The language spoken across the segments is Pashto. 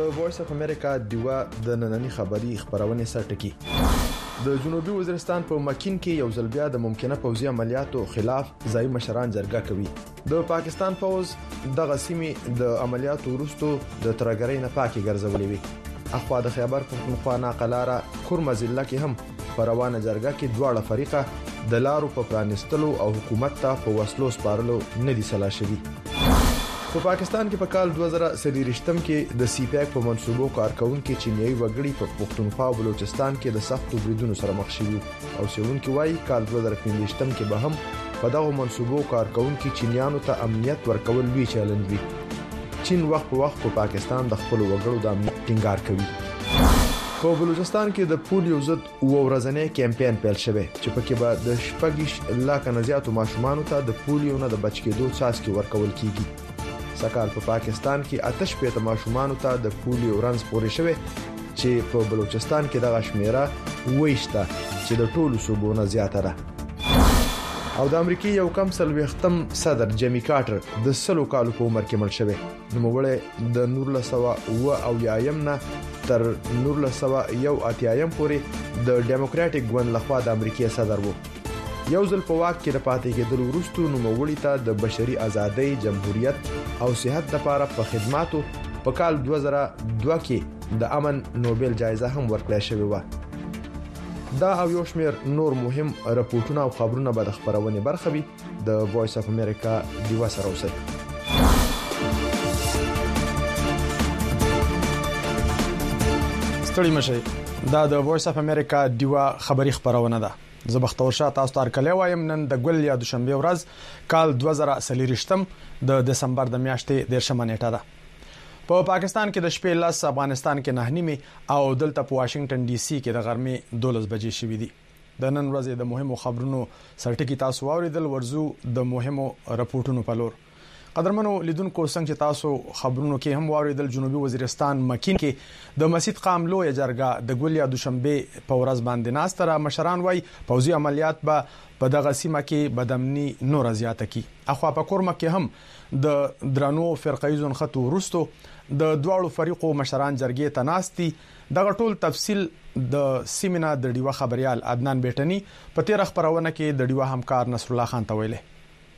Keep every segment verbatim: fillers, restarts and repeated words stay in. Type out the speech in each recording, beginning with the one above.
د وایس اف امریکا دیوا د نننی خبري خبرونه سرټکی د جنوبي وزیرستان په مکین کې یو ځل بیا د ممکنه پوځي عملیاتو خلاف ځای مشران جرګه کوي د پاکستان پوز د غسیمې د عملیاتو وروسته د ترګرۍ نه پاکي ګرځولې وي اخوا د خیبر پختونخوا ناقلاره کورمزله کې هم پروانه جرګه کې دواړه فریقه د لارو په پرانستلو او حکومت ته په وسلو سپارلو نه دي سلا شوي په پاکستان کې په کال دوه زره څلورم کې د سی پیک په منصوبو کارکونکو چینایي وګړي په پښتونخوا او بلوچستان کې د سختو بریدونو سره مخ شوي او څېړونکو وايي کال دوه زره پنځم کې به هم په دغه منصوبو کارکونکو چینیانو ته امنیت ورکول لوی چیلنج وي چین وخت په وخت په پاکستان د خپل وګړو د امنیت ټینګار کوي په بلوچستان کې د پولیو ضد ورځنی کمپاین پیل شوی چې پکې به د شپږ لاکه نه زیاتو ماشومانو ته د پولیو نه د بچ کېدو څاڅکي ورکول کیږي سکهال په پاکستان کې آتش پیته ماشومانو ته د پولیو رنځ پورې شوی چې په بلوچستان کې دغه شمیره وښته چې د ټولو صوبو نه زیاته ده او د امریکای یو کم سلوختم صدر جیمی کارټر د سلو کالو په عمر کې مړ شوی نو وړه د نورله سوا او او یایم نه تر نورله سوا یو اتیایم پورې د ډیموکراټک ګوند لخوا د امریکای صدر وو یو ځل په واک کې د پاتې کېدلو وروسته نو مولي ته د بشري ازادۍ جمهوریت او صحت لپاره په خدماتو په کال دوه زره دوه کې د امن نوبل جایزه هم ورکړل شوې و دا او یو شمېر نور مهم راپورټونه او خبرونه به د خبرونه برخه وي د وایس اف امریکا دیوا سره اوسئ ستړي مشي دا د وایس اف امریکا دیوا خبري خبرونه ده زه بختور شاه تاسو ته کله وایم نن د ګل یا دوشنبه ورځ کال دوه زره څلورم د دسمبر د میاشتې د شپږمه نیټه ده په پاکستان کې د شپې لاس افغانستان کې نه نیمه او دلته په واشنگټن ډي سي کې د غرمې دولس بجې شوې دي د نن ورځې د مهمو خبرونو سرټکی تاسو اوریدل ورزو د مهمو راپورټونو په لور قدرمنو لیدونکو څنګه چې تاسو خبرونو کې هم واوریدل جنوبي وزیرستان مکین کې د مسجد قاملو جرګه د ګل یا دوشنبه په ورځ باندې ناستره مشران وای پوځي عملیات به په دغه سیمه کې بدامني نور زیاته کی اخوا په کورمه کې هم د درانو فرقایزون خطو ورستو د دواړو فریقو مشران جرګې ته ناستي دغه ټول تفصیل د سیمینار د ډیوا خبريال عدنان بیٹنی په تیر خبرونه کې د ډیوا همکار نصر الله خان ته ویله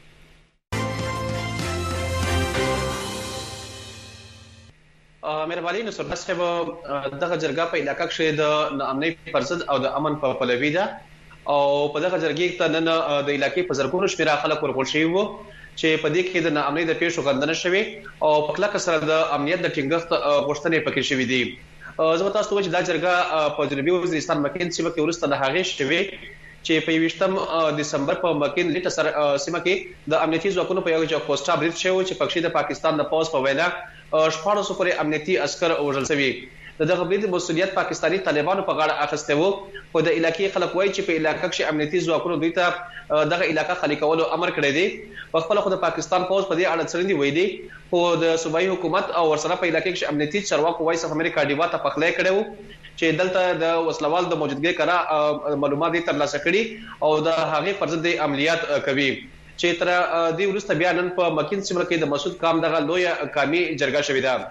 مهرباني نصر الله صاحب دغه جرګه په علاقې کې د امني پرسد او د امن په پلوي ده او په دغه جرګې ته نن د علاقې په زرګونو شمیره خلک ورغول شوي وو چې په دې کې د امني د پیښو غندنه شوي او په کله سره د امنیت د ټینګښت غوښتنې پکې شوي دي زه تاسو ته وایم چې دا جرګه په جنوبي وزیرستان مکین سیمه کې ورسته د هغې شوي چې په یوشتم دسمبر په مکین لیټ سره سیمه کې د امنیتي ځواکونو په یو ځای پوسټا بریټ شوی چې پکښې د پاکستان د پوز په وینا شپږ سوه پورې امنیتي عسكر وژل شوي دغه بریټ مسؤلیت پاکستانی طالبانو په غاړه اخیسته وو خو د علاقې خلک وایي چې په علاقې کې امنیتي ځواکونو دوی ته دغه علاقې خالي کولو امر کړی دی په خپل خو د پاکستان پوز په دې اړه څرګندې وایي دي خو د صوبایي حکومت او ورسره په علاقې کې امنیتي چارواکو وایي چې امریکا دیوا ته پخلې کړو چې دلته د وسلوال د موجودګۍ کرا معلومات ترلاسه کړي او د هغې پر ضد عملیات کوي چې تر دې وروسته بیا نن په مکین سیمه کې د مسعود کام دغه لوی کامي جرګه شوې ده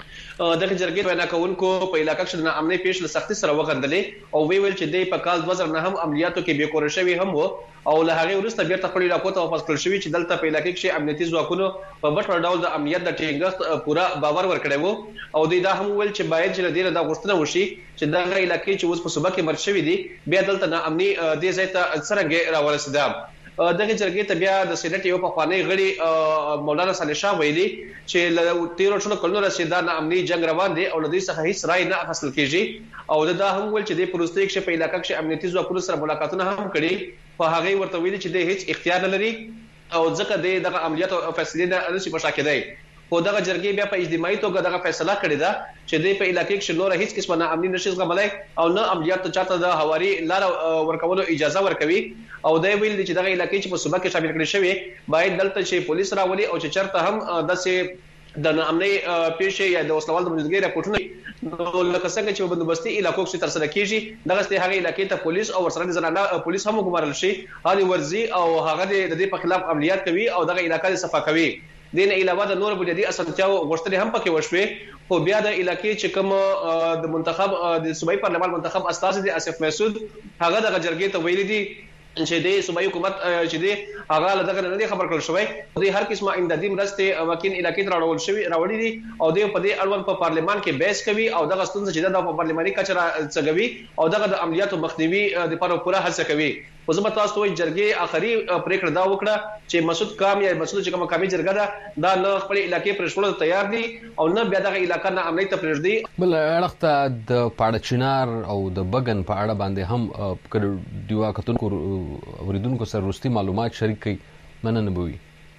دغه جرګې وینا کوونکو په علاقې کې د امنیت پیښ له سختي سره وغندلې او وی ویل چې د په کال دوه زره نه هم عملیاتو کې به کور شوی هم وو او له هغه وروسته بیرته خپل علاقو ته واپس کړل شوی چې دلته په علاقې کې امنیتي ځواکونو په بشپړ ډول د امنیت د ټینګښت پورا باور ورکړی وو او دوی دا هم ویل چې باید چې ډیره د غوښتنه وشي چې دغه علاقې چې اوس په صوبه کې مرشي وي دي بیا دلته نه امني د ځای ته څنګه راورسېده دغه جرګې ته بیا د سېنات یو په خوانی غړي مولانا صالح شاه ویلي چې له تیرو شلو کلونو رسیدان امني جنگ روان دي او لدی څخه هیڅ رائے نه حاصل کیږي او دا هم ول چې د پروستیک ش په علاقې کې امنیتي ځواکونو سره ملاقاتونه هم کړي په هغه ورته ویلي چې د هیڅ اختیار نه لري او ځکه دغه عملیات او فیصله نه نشي مشاکدای خو دغه جرګې بیا په اجتماعي توګه دغه فیصله کړې ده چې د په علاقې کې نور هیڅ قسمه نه امني نشي زغملای او نه عملیات چاته د هواري لار ورکولو اجازه ورکوي او دا ویل چې دغه علاقې چې په صوبه کې شامل کړي شوی باید دلته چې پولیس راولي او چې چرته هم داسې د امني پیښې یا د وسلوال د موجودګۍ راپورټونه نو لکه څنګه چې بندوبستي علاقو کې تر سره کیږي دغه ست هغه علاقې ته پولیس او ورسره ځنانه پولیس هم ګمارل شي هغه ورزي او هغه د دې په خلاف عملیات کوي او دغه علاقې صفا کوي دین علاوه د نور بنیادی اسانتیاو غوښتنې هم پکې وشوي خو بیا د علاقې چې کوم د منتخب د صوبایي پارلمان منتخب استازي دي اسف مسعود هغه د جرګې ته ویلي دي چې د صوبایي حکومت چې دی هغه له دغه نه خبر کړل شوی د هر قسمه امدادي مرستې وکیل علاقې ته راوړل شوی راوړي دي او د په دې اړوند په پارلمان کې بحث کوي او دغه ستونزې چې د پارلماني کچره څګوي او دغه د عملیاتو مخنیوي د لپاره پوره هڅه کوي خو زما تاسو ته جرګې اخري پریکړه دا وکړه چې مسعود کام یا مسعود چې کوم کامي جرګه ده دا نه خپل علاقې پر شوړو تیار دي او نه بیا دغه علاقې نه عملیات پرېږدي بل اړخته د پاړچینار او د بغن په اړه باندې هم کړ دیوا کتونکو اوریدونکو سره وروستي معلومات شریک کړي مننه بوي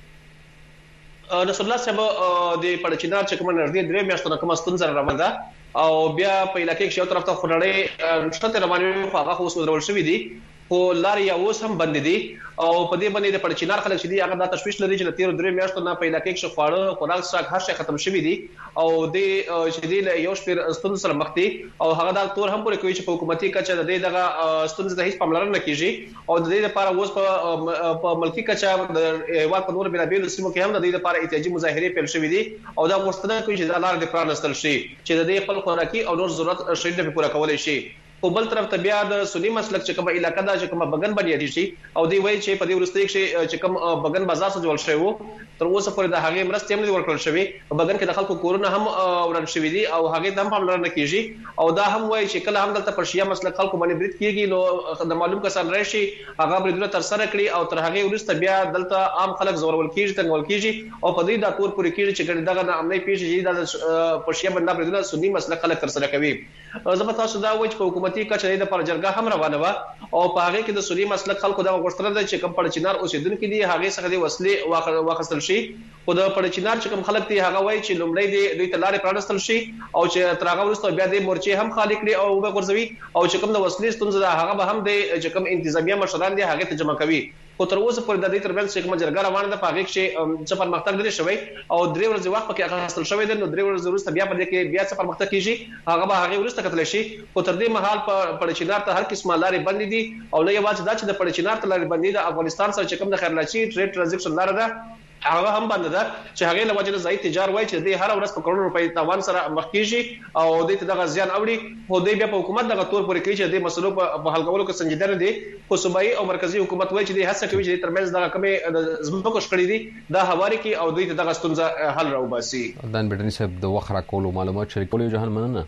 نصر الله صاحب د پاړچینار چې کوم نږدې درې میاشتو کوم ستونزه روانه ده او بیا په علاقې کې یو طرف ته خړړې نشته روانه خو هغه اوس ودرول شوې دي خو لارې یا اوس هم بند دي او په دې باندې د پړچینار خلک چې دي هغه د تشویش لري چې تیر درې میاشتو نه په علاقې کې خواړه خوراک څخه هر شي ختم شوی دي او د چې دی یو شپیر ستونزې سره مخ دي او هغه د تور هم پورې کوي چې په حکومتي کچه د دې دغه ستونزې د هیڅ پاملرنه کیږي او د دې لپاره اوس په په ملکی کچه د هیواد په نور بلابل سیمو کې هم د دې لپاره احتجاجي مظاهره پیل شوې دي او دا غوښتنه کوي چې د لار د پرانستل شي چې د دې خپل خوراکي او نور ضرورت شریډ په پوره کولای شي په بل طرف ته بیا د سنی مسلک چې کومه علاقہ دا چې کومه بغن بنیادی شي او دی وایي چې په دې ورسته کې چې کوم بغن بازار څخه جوړ شوی وو تر اوسه پورې د هغه مرستې هم ورکړل شوی بغن کې د خلکو کورونه هم ورن شوی دي او هغه د هم پاملرنه کیږي او دا هم وایي چې کله هم دلته پرشیا مسلک خلکو باندې برید کیږي نو د معلوم کسان راشي هغه بریدونه تر سره کړی او تر هغه ورسته بیا دلته عام خلک زورول کیږي تنګول کیږي او په دې د کور پورې کیږي چې دغه عملی پیښې د پرشیا باندې بریدونه سنی مسلک خلک تر سره کوي زما تاسو دا وایي چې په حکومتي کچه د پر جرګه هم روانه و او په هغه کې د سنی مسلک خلکو دا غوښتنه ده چې کوم پړچینار اوسیدونکو دي هغه څخه د وسلې واخیستل شي خو د پړچینار چې کوم خلک دي هغه وایي چې لومړی د دوی ته لارې پرانستل شي او چې تر هغه وروسته بیا د مورچې هم خالق کړي او به غورځوي او چې کوم د وسلې ستونزه ده هغه به هم د چې کوم انتظامیه مشران دي هغه ته جمع کوي خو تر اوسه پورې د دې ترمنځ چې کوم جرګه روانه ده په هغه کې چې پرمختګ لري شوی او درې ورځې وخت پکې اخیستل شوی دی نو درې ورځې وروسته بیا په دې کې بیا څه پرمختګ کیږي هغه به هغه وروسته کتل شي خو تر دې مهال په پړچینار ته هر قسمه لارې بندې دي او نه یوازې دا چې د پړچینار ته لارې بندې ده افغانستان سره چې کوم د خیرلاچي ټریډ ټرانزیکشن لار ده هغه هم بند ده چې هغه له وجه ځای تجارت وای چې د هر ورځ په کروڑ روپۍ تاوان سره مخ کیږي او د دې دغه زیان اوري خو د بیا په حکومت دغه تور پورې کوي چې د مسلو په حل کولو کې سنجیده نه دي خو صوبایي او مرکزی حکومت وای چې د هڅه کوي چې ترمنځ دغه کمې زموږ شکړې دي دا حواله کې او د دغه ستونزه حل راوباسي دان بټنی صاحب د وخت را کولو معلومات شریکول جهان مننه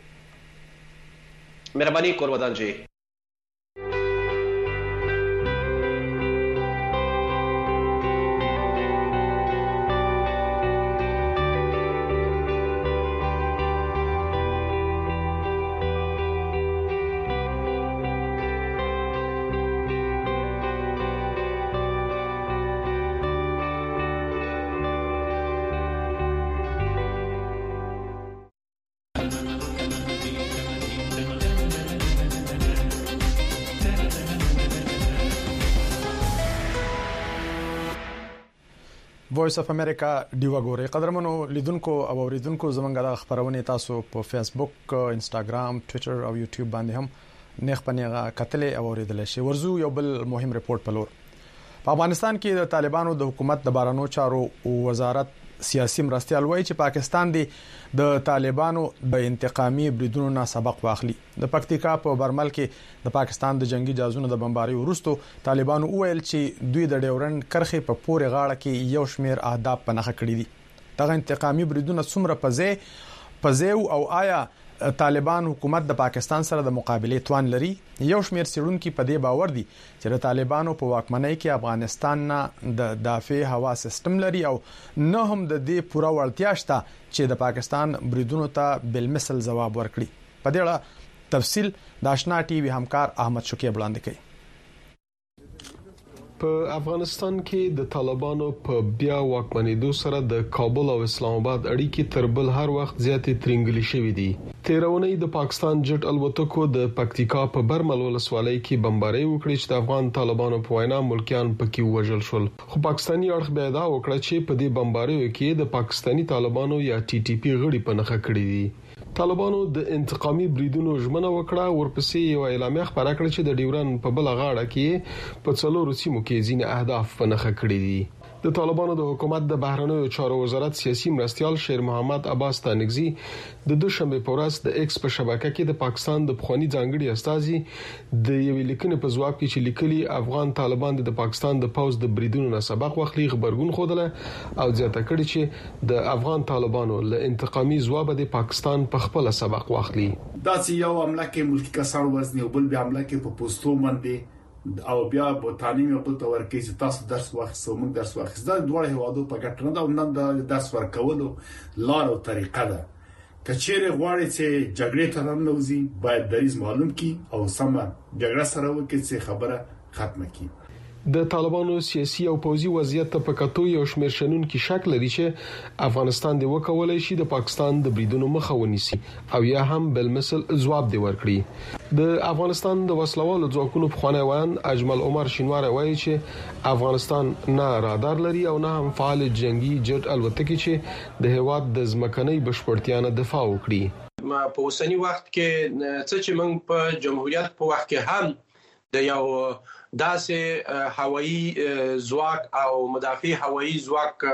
مهرباني کور ودان جی وایس اف امریکا دیوا ګوري قدرمنو لیدونکو او اوریدونکو زمونږ د خبرونه تاسو په فیسبوک انستګرام ټوئیټر او یوټیوب باندې هم نیخ پنیغه کتلې او اوریدل شي ورزو یو بل مهم ریپورت پلور په افغانستان کې د طالبانو د حکومت د بارانو چارو وزارت سیاسي مرستيال وایي چې پاکستان دی د طالبانو د انتقامي بریدونو نه سبق واخلي د پکتیکا په برمل کې د پاکستان د جنگي جهازونو د بمباري وروسته طالبانو ویل چې دوی د ډیورند کرخه په پورې غاړه کې یو شمیر اهداف پنهخه کړی دي دغه انتقامي بریدونه څومره پځې پځو او آیا طالبان حکومت د پاکستان سره د مقابله توان لري یو شمیر سړونکو په دې باور دي چې د طالبانو په واکمنۍ کې افغانستان نه د دافع هوا سیستم لري او نه هم د دې پوره وړتیا شته چې د پاکستان بریدونو ته بالمثل جواب ورکړي په دې اړه تفصیل د آشنا ټي وي همکار احمد شکیب وړاندې کوي په افغانستان کې د طالبانو په بیا واکمنېدو سره د کابل او اسلام آباد اړیکې تر بل هر وخت زیاتې ترنګلې شوې دي تیرونی د پاکستان جټ الوتکو د پکتیکا په برمل ولسوالۍ کې بمباري وکړې چې د افغان طالبانو په وینا ملکیان پکې وژل شول خو پاکستاني اړخ بیا دا وکړه چې په دې بمباریو کې د پاکستاني طالبانو یا ټي ټي پی غړي په نخښه کړې دي طالبانو د انتقامي بریدونو ژمنه وکړه ورپسې یو اعلامیه خبره کړې چې د ډیورن په بل غاړه کې په څلورو سیمو کې ځینې اهداف په نخښه کړې دي د طالبانو د حکومت د بهرنیو چارو وزارت سیاسي مرستيال شیر محمد عباس تانگزی د دوشنبه په ورځ د ایکس په شبکه کې د پاکستان د پخوانی ځانګړي استازي د یوې لیکنې په ځواب کې چې لیکلي افغان طالبان د پاکستان د پوز د بریدونو نه سبق واخلي خبرګون خوده او زیاته کړي چې د افغان طالبانو له انتقامي ځواب د پاکستان په خپل سبق واخلي. دا چې یو عمله کې ملکی کسان وزن یو بل بیا عمله کې په پوسټو باندې او بیا په تعلیم یو بل تور کې چې تاسو درس واخیستو موږ درس واخیست دا دوه هوادو په ګټه نه دا نن د درس ورکولو لار او طریقه ده. کچېره غواړي چې جګړې ته ننوځي باید دریز معلوم کی او سم جګړه سره وکړي چې خبره ختمه کی. د طالبانو سیاسي او پوځي وضعیت ته په کتو یو شمېر شنن کې شک لري چې افغانستان د وکولای شي د پاکستان د بریدونو مخه ونیسي او یا هم بل مثل ځواب دی ورکړي. د افغانستان د وسلوالو ځواکونو په خوانی وایي اجمل عمر شینواری وایي چې افغانستان نه رادار لري او نه هم فعال جنگي جټ الوتکې چې د هواد د ځمکنۍ بشپړتیا نه دفاع وکړي. ما په اوسنی وخت کې څه چې موږ په جمهوریت په وخت کې هم د یو داسې هوایی ځواک او مدافع هوایی ځواک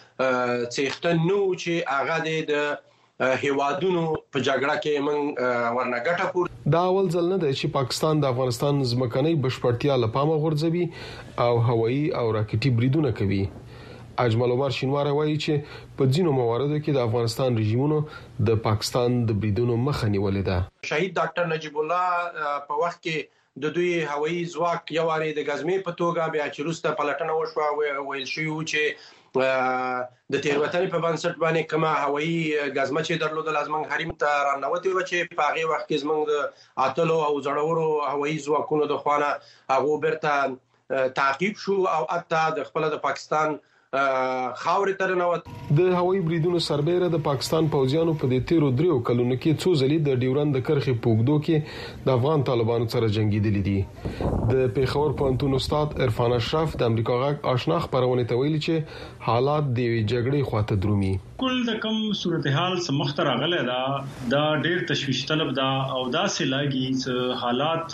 څښتن نو چې هغه د هیوادونو په جګړه کې موږ ورنګټه پور. دا اول ځل نه دی چې پاکستان د افغانستان ځمکنۍ بشپړتیا لپاره غورځوي او هوایی او راکټي بریدونه کوي. اجمل عمر شینواری وایي چې په ځینو مواردو کې د افغانستان رژیمونو د پاکستان د بریدونو مخه نیولې ده. شهید ډاکټر نجیب الله په وخت کې د دوی هوایی ځواک یو اړې د غزمې په توګه بیا چې روسته پلټنه وشو ویل شو چې د تیروتنې په بنسټ باندې کومه هوایی غزمه چې درلودل لازم حریم ته رانوتي و چې په هغه وخت کې زموږ د اتلو او زړورو هوایی ځواکونو د خوانه هغه برته تعقیب شو او اته د خپل د پاکستان خاورې تر نوت. د هوایی بریدونو سربېره د پاکستان پوځیانو په دې تیرو دریو کلونو کې څو ځلې د ډیورند د کرخې پوګدو کې د افغان طالبانو سره جنگیدلي دي. د پیښور پوهنتون استاد عرفان اشرف د امریکا غږ آشنا خبرونه ته ویلي چې حالات د جګړې خواته درومي. کل د کم صورتحال سمختر غله دا دا ډېر تشویش طلب دا او دا سه لاګي حالات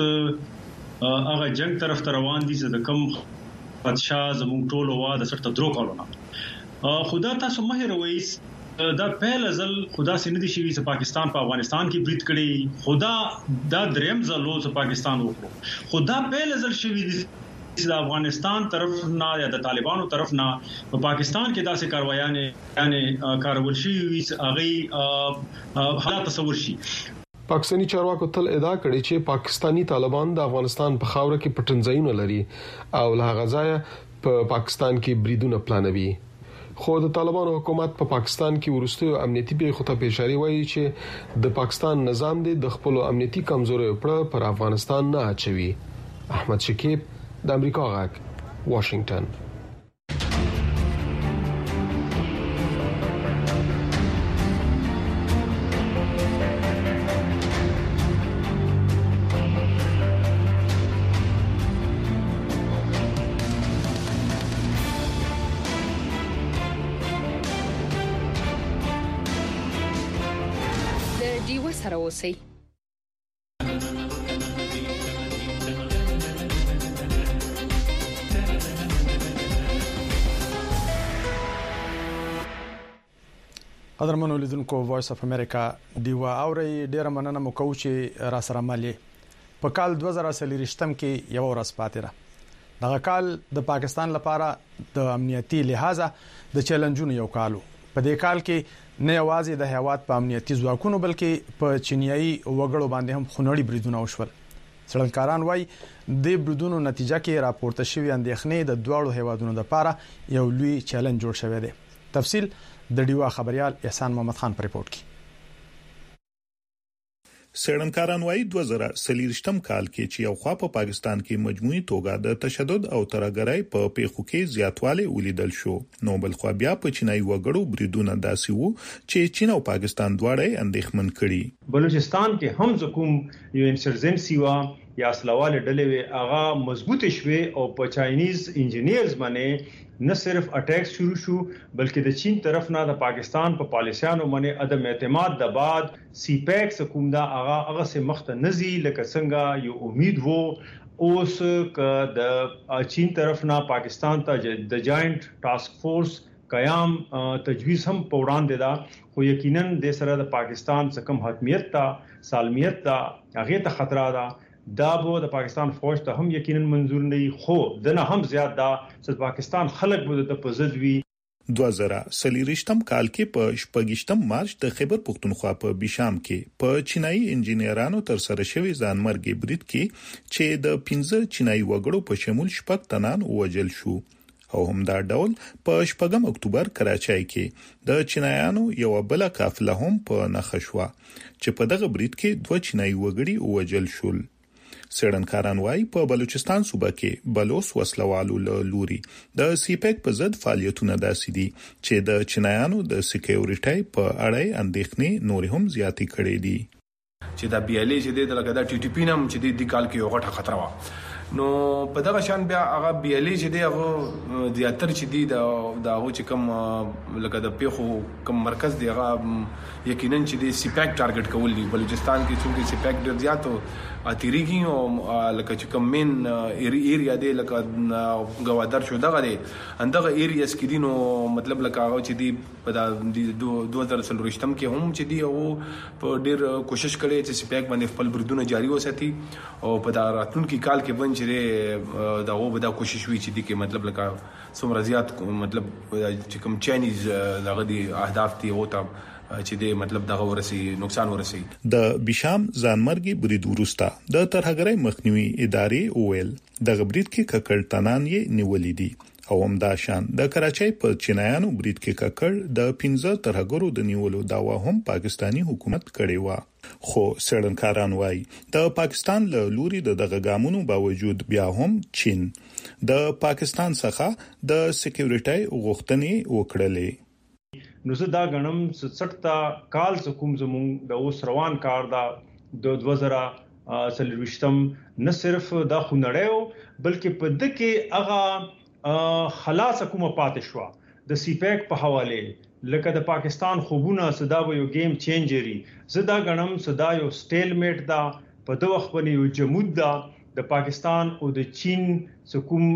هغه جنگ طرف ته روان دي چې د کم پادشاه زموږ ټولو وا د سرته درو کولونه خدا تاسو مهر وایس دا پهل ازل خدا سينه دي شي چې پاکستان په افغانستان کې برید کړي خدا دا دریم ځلو چې پاکستان وکړو خدا پهل ازل شوی دي چې د افغانستان طرف نه یا د طالبانو طرف نه په پاکستان کې داسې کاروایانه یعنی کارول شي هغه حالات تصور شي. پاکستانی چارواکو تل ادعا کړې چې پاکستانی طالبان د افغانستان په خاوره کې پټنځایونه لري او له هغه ځایه په پاکستان کې بریدونه پلانوي. خو د طالبانو حکومت په پا پاکستان کې ورستیو امنیتي پیښو ته اشاره وایي چې د پاکستان نظام د خپل امنیتي کمزوري پر افغانستان نه اچوي. احمد شکیب د امریکا غږ واشنگټن. سره اوسئ. قدرمنو لیدونکو وایس اف امریکا دیوا اوري ډیره مننه مو کوم چې را سره مالي په کال دوه زره څلورم کې یو ورځ پاتې ده. دغه کال د پاکستان لپاره د امنیتي لحاظه د چیلنجونو یو کالو. په دې کال کې نه یوازې د هیواد په امنیتي ځواکونو بلکې په چینیایي وګړو باندې هم خونړي بریدونه وشول. څېړنکاران وایي د بریدونو نتیجه کې راپورته شوی اندېښنې د دوړو هیوادونو لپاره یو لوی چیلنج جوړ شوی دی. تفصیل د ډیوا خبريال احسان محمد خان پر ریپورت کې. څېړنکاران وايي دوه زره څلورم کال کې چې یو خوا په پاکستان کې مجموعي توګه د تشدد او ترهګرۍ په پیښو کې زیاتوالی ولیدل شو، نو بل خو بیا په چینایي وګړو بریدونه داسې وو چې چین او پاکستان دواړه اندېښمن کړي. بلوچستان کې هم کوم یو انسرجنسي وا یا اسلوال ډلې وي هغه مضبوط شوي او په چاینیز انجینیرز باندې نه صرف اٹیک شروع شو بلکې د چین طرف نه د پاکستان په پالیسیانو باندې عدم اعتماد د بعد سی پیک سکوم دا هغه هغه سه مخته نزي لکه څنګه یو امید وو اوس ک د چین طرف نه پاکستان ته د جاینټ ټاسک فورس قیام تجویز هم په وړاندې دا خو یقینا د سره د پاکستان څخه کم حاکمیت تا سالمیت تا هغه ته خطر ده دا به د پاکستان فوج ته هم یقینا منظور نه خو دنه هم زیات دا چې پاکستان خلک به د پزدوي دوه زره سلیریشتم کال کې په شپږشتم مارچ د خیبر پختونخوا په بشام کې په چینایي انجینرانو تر سره شوی ځانمرګي برید کې چې د پنځه چینایي وګړو په شمول شپږ تنان وژل شو او هم دا ډول په شپږم اکتوبر کراچۍ کې د چینایانو یو بل قافله هم په نخښوا چې په دغه برید کې دوه چینایي وګړي وژل شول سړنکاران وايي په بلوچستان صوبه کې بلوس وسلوالو له لوري د سیپیک په ضد فعالیتونه داسې دي چې د چینایانو د سکیورټي په اړه اندېښنې نور هم زیاتې کړې دي چې د بي ال ای چې د لګدا ټي ټي پی نم چې د کال کې یو غټه خطر و نو په دغه شان بیا هغه بي ال ای چې دی هغه زیاتر چې دی د داغو چې کم لکه د پیخو کم مرکز دی هغه یقینا چې دی سیپیک ټارګټ کول دي بلوچستان کې چې سیپیک ډیر زیاتو اتریږي او لکه چې کوم مین ایریا دی لکه غوادر شو دغه دی اندغه ایریاس کې دي نو مطلب لکه هغه چې دی په دوه هزار سلويشتم کې هم چې دی او په ډیر کوشش کړي چې سپیک باندې خپل بردونه جاری وساتي او په دا راتلونکي کال کې بن چې دا و به دا کوشش وی چې دی کې مطلب لکه څومره زیات مطلب چې کوم چاینیز دغه دی اهداف دي او ته چې د مطلب دغه ورسي نقصان ورسي د بشام ځانمرګي برید ورستا د ترهګرۍ مخنیوي ادارې اویل د غبرید کې ککړ تنان یې نیولې دي او هم دا شان د کراچۍ په چینایانو برید کې ککړ د پنځه ترهګرو د نیولو داوا هم پاکستانی حکومت کړی و خو سړنکاران وايي د پاکستان له لوري د دغه ګامونو باوجود بیا هم چین د پاکستان څخه د سکیورټي غوښتنې وکړلې نو زه دا غنم ستاسو تا کال کوم زموږ د اوس روان کار دا د دوه زره سلويشتم نه صرف دا خنړیو بلکې په دکې هغه خلاص کومه پاتې شو د سیپیک په حواله لکه د پاکستان خوبونه صدا یو گیم چینجري زدا غنم صدا یو سټیلمیټ دا په دوه خپل یو جمود دا د پاکستان او د چین کوم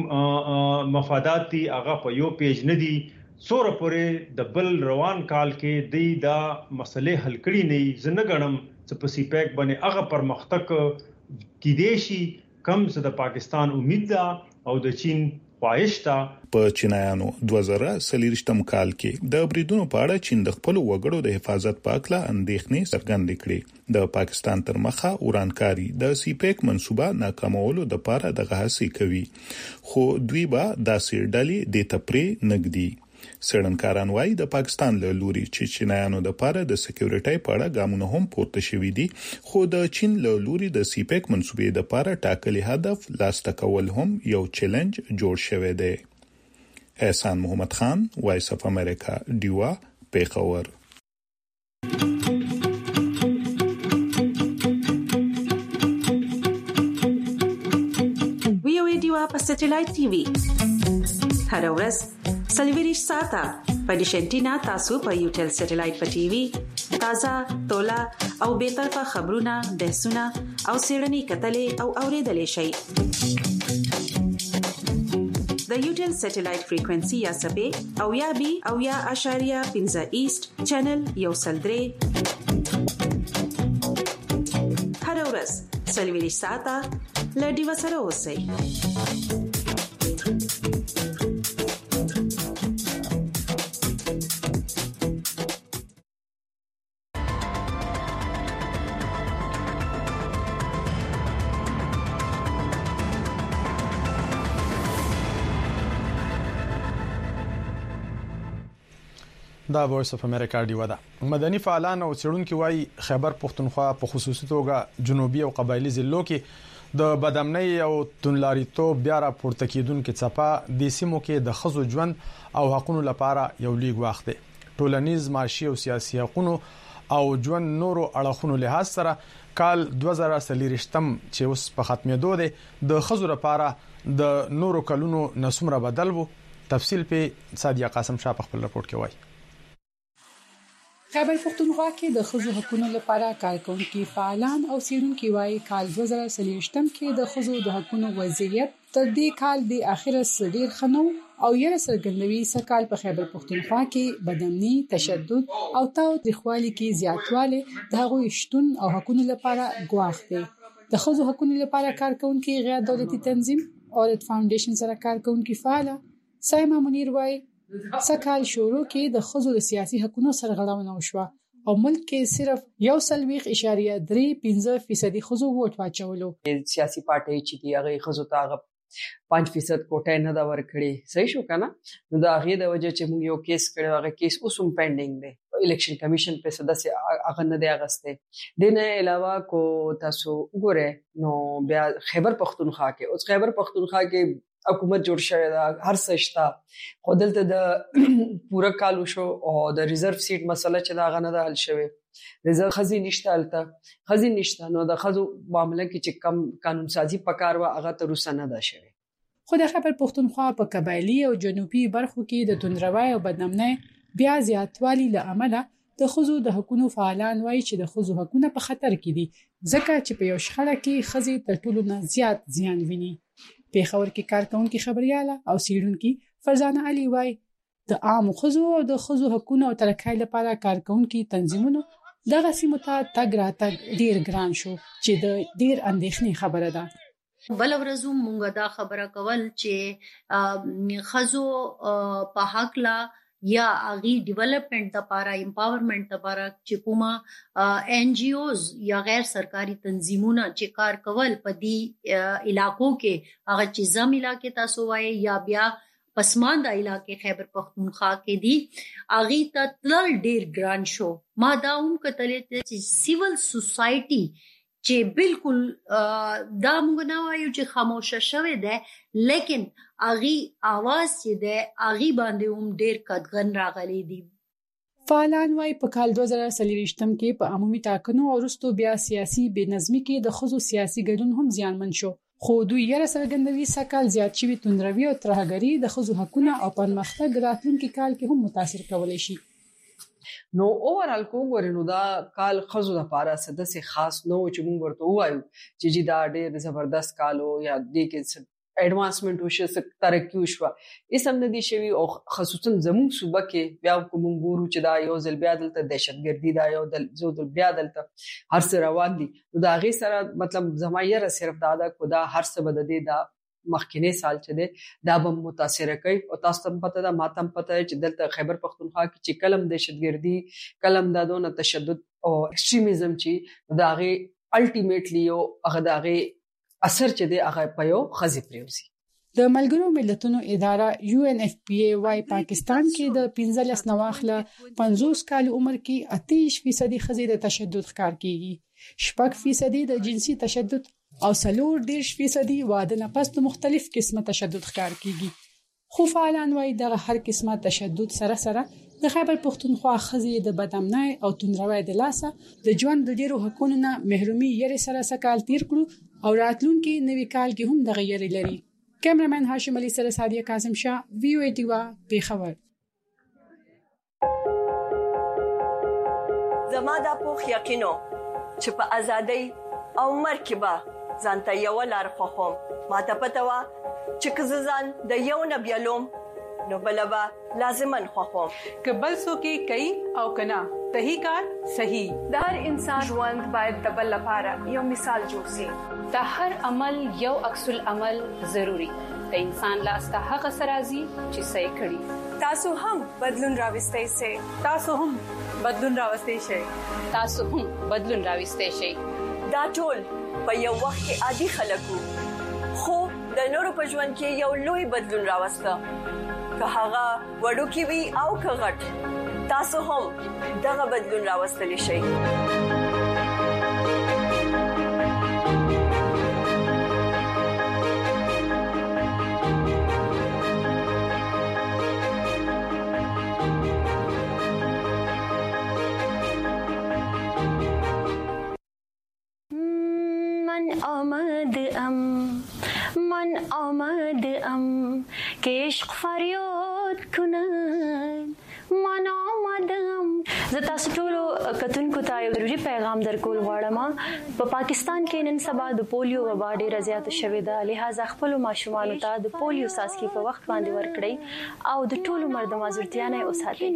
مفادات هغه په یو پیج نه دي سوره پورې د بل روان کال کې د دا مسلې حل کړي نه زنه غنم چې په سی پیک باندې هغه پرمختګ کې دیشي کم څه د پاکستان امید ده او د چین خواهشتا په چینایانو دوه زره سلیریشتم کال کې د بریدونو په اړه چین د خپل وګړو د حفاظت په اړه اندېښنې څرګندې کړې د پاکستان تر مخه ورانکاری د سی پیک منسوبه ناکامولو د لپاره دغه هڅې کوي خو دوی به داسې ډلې د تپری نګدي سړنکاران وايي د پاکستان له لوري چې چینایانو د لپاره د سکیورټي په اړه ګامونه هم پورته شوې دي خو د چین له لوري د سی پیک منسوبې د لپاره ټاکلي هدف لاسته کول هم یو چیلنج جوړ شوی دی احسان محمد خان وایس اف امریکا دیوا پیښور ویو دیوا په سټلایټ ټي وي هر ورځ سلویریش ساته په ډیشنټینا تاسو په یوټل سټلایټ په ټي وي تازه تولا او به طرفه خبرونه بحثونه او سیړنی کتلې او اوریدلې شي د یوټل سټلایټ فریکوئنسي یا سبې او یا بي او یا اشاریه پنځه ایست چینل یو سلدري هر ورځ سلویریش ساته لډي وسره اوسئ دا وایس اف امریکا دی ودا مدني فعالان او چړونکو وايي خیبر پختونخوا په خصوصي توګه جنوبي او قبایلی ضلعو کې د بدامنۍ او تونلاریتوب بیا را پورته کیدونکو چپا د سیمو کې د خزو ژوند او حقوقو لپاره یو لیګ وخت دی ټولنیز معاشي او سیاسي حقوقو او ژوند نورو اړخونو لحاظ سره کال دوه زره سلیریشتم چې اوس په ختمېدو دی د خزو لپاره د نورو کلونو نسمره بدل وو. تفصیل په سادیا قاسم شاه په خپل رپورت کې وایي. خیبر پختونخوا کې د خزو حقوقو لپاره کارکونکو فعالان او سیرونکو وايي کال دوه زره سلیریشتم کې د خزو د حقوقو وضعیت تر دې کال د اخره سړي خنو او یره سرګندوي سکال په خیبر پختونخوا کې بدامني تشدد او تاوتریخوالي کې زیاتواله د هغوی شتون او حقوقو لپاره غواخ دي. د خزو حقوقو لپاره کارکونکو غیر دولتي تنظیم اورت فاونډیشن سره کارکونکو فعال سایما منیر وايي سکال شروع کې د خزو د سیاسي حقوقو سرغړونه وشوه او ملک کې صرف یو سلويخ اشاریه درې پنځه فیصدي خزو ووټ واچولو. سیاسي پارټي چې دی هغه خزو ته پنځه فیصد کوټه نه دا ورکړي صحیح شو کنه نو دا هغه د وجه چې موږ یو کیس کړو هغه کیس اوسم پینډینګ دی الیکشن کمیشن په سداسي هغه نه دی اغسته دینه علاوه کو تاسو وګوره نو بیا خیبر پختونخوا کې اوس خیبر پختونخوا کې حکومت جوړ شوی دا هر څه شته خو دلته د پوره کالو شو او د ریزرو سیټ مسله چې دا غنه د حل شوی ریزرو خزي نشته الته خزي نشته نو د خزو معاملې کې چې کم قانون سازي پکار و هغه تر اوسه نه ده شوی. خو د خیبر پختونخوا په قبایلی او جنوبي برخو کې د توندروي او بدنامۍ بیا زیاتوالی له امله د خزو د حقوقو فعالان وایي چې د خزو حقوقونه په خطر کې دي ځکه چې په یو شخړه کې خزي تر ټولو نه زیات زیان ویني. په خبر کې کارکونکو خبرياله او سیډونکو فرزانه علي وای د عام خزو او د خزو حقوقو او ترکای لپاره کارکونکو تنظیمونو دغه سیمه ته تګ راتګ ډیر ګران شو چې د ډیر اندېښنې خبره ده. بل ورځو مونږه دا خبره کول چې خزو په حق لا یا اغي ډیولپمنٹ لپاره امپاورمنٹ لپاره چې کومه ان جی اوز یا غیر سرکاري تنظیمونه چې کار کول په دې علاقو کې هغه چې زم علاقې تاسو وایي یا بیا پسمانده علاقې خیبر پختونخوا کې دي اغي ته تل ډیر ګران شو. ما دا هم کتلې چې سیول سوسايټي چې بالکل دا موږ نه وایو چې خاموشه شوه ده لیکن اغي आवाज چې ده اغي باندې هم ډیر کډغن راغلي دي. فعالان وايي په کال دوه زره سلیریشتم کې په عمومي ټاکنو او وروسته بیا سیاسي بېنظمي کې د خزو سیاسي ګډون هم زیانمن شو خو دوی یې سرګندوي سکال زیات شوی توندروي او ترهګری د خزو حقوقو او پرمختګ راتلونکي کال کې هم متاثر کولای شي. نو اوورال کو ګورنو دا کال خزو لپاره سدسه خاص نو چې موږ ورته وایو چې جی دا ډېر زبردست کالو یا دې کې اډوانسمنت وشو ترقی وشو اسم نه دي شوی او خصوصا زموږ صوبه کې بیا کوم ګورو چې دا یو ځل بیا دلته دهشتګردي دا یو د زو د بیا دلته هر څه روان دي نو دا غي سره مطلب زمایره صرف دا دا خدا هر څه بد دي دا مخکینه سال چې ده دا به متاثر کوي او تاسو ته پته ده ماتم پته چې دلته خیبر پختونخوا کې چې کلم دهشتګردي کلم دا دونه تشدد او ایکستریمزم چې دا غي الټیمیټلی او هغه دا غي اثر چې دی هغه په یو خزي پریوزي. د ملګرو ملتونو اداره یو ان اف پی ای وايي پاکستان کې د پنځلس نواخله پنځوس کال عمر کې اتیش فیصد خزي د تشدد ښکار کیږي شپږ فیصد د جنسي تشدد او سلور دیرش فیصدي واده نه پس مختلف قسمه تشدد ښکار کیږي خو فعالان وايي دغه هر قسمه تشدد سره سره د خیبر پختونخوا خزي د بدامنۍ او توندروي د لاسه د ژوند د ډیرو حقوقو نه محرومي یې سره سکال تیر کړو او راتلونکي نوي کال کې هم دغه یې لري. کیمرمن هاشم علي سره سادیا قاسم شاه وی او ای ټی وا پیښور. زما د پوخ یقینو چې په ازادۍ او مرکبه ځانته یو لار خوخم ما ته پته وا چې کززان د یو نبیلوم نو بلبا لازمن خوخم کبل سو کې کوي او کنا صحیح کار صحیح د هر انسان ژوند باید د بل لپاره یو مثال جوړ شي د هر عمل یو عکس العمل ضروری د انسان لاس ته هغه سرازي چې صحیح کړي تاسو هم بدلون راوستئ سي تاسو هم بدلون راوستئ شي تاسو هم بدلون راوستئ شي دا ټول په یو وخت کې عادي خلکو خو د نورو په ژوند کې یو لوی بدلون راوسته که هغه وړو کې وي او که غټ تاسو هم دغه بدلون راوستلی شئ. من آمد ام من آمد ام که عشق فریاد کند من آمدم. زه تاسو ټول کتونکو ته یو ضروري پیغام درکول غواړم. په پاکستان کې نن سبا د پولیو وبا ډېره زیاته شوې ده، لہذا خپل ماشومانو ته د پولیو څاڅکي په وخت باندې ورکړئ او د ټول عمر د معذورتیا نه وساتئ.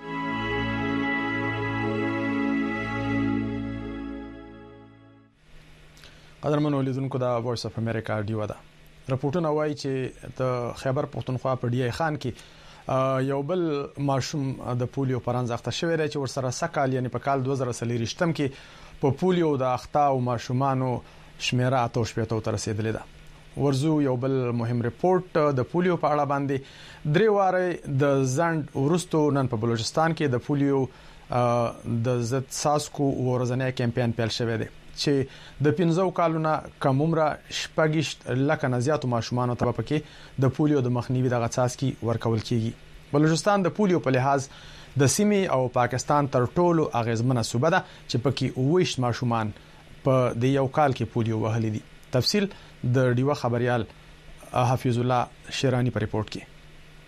قدرمنو لیدونکو دا وایس اف امریکا ډیو ده. راپورټونه وایي چې د خیبر پختونخوا په ډی خان کې یو بل ماشوم د پولیو پرانځ اخته شوی دی چې ورسره سکهال یعنی په کال دوه زره څلور کې په پولیو د اخته او ماشومانو شمیره اتو شپېته تر رسیدلې ده. ورزو یو بل مهم ریپورت د پولیو په اړه باندې درې واره د زند ورستو نن په بلوچستان کې د پولیو د ضد ساسکو ورځنی کمپاین پیل شوی دی چې د پنځو کالونو کم عمره شپږ لکه نه زیاتو ماشومان ته پکې د پولیو د مخنیوي د غڅاسکي ورکول کیږي. بلوچستان د پولیو په لحاظ د سیمې او پاکستان تر ټولو اغیزمنه صوبه ده چې پکې ویشت ماشومان په د یو کال کې پولیو وهلي دي. تفصیل د ډیوه خبريال حفیظ الله شیرانی په ریپورت کې.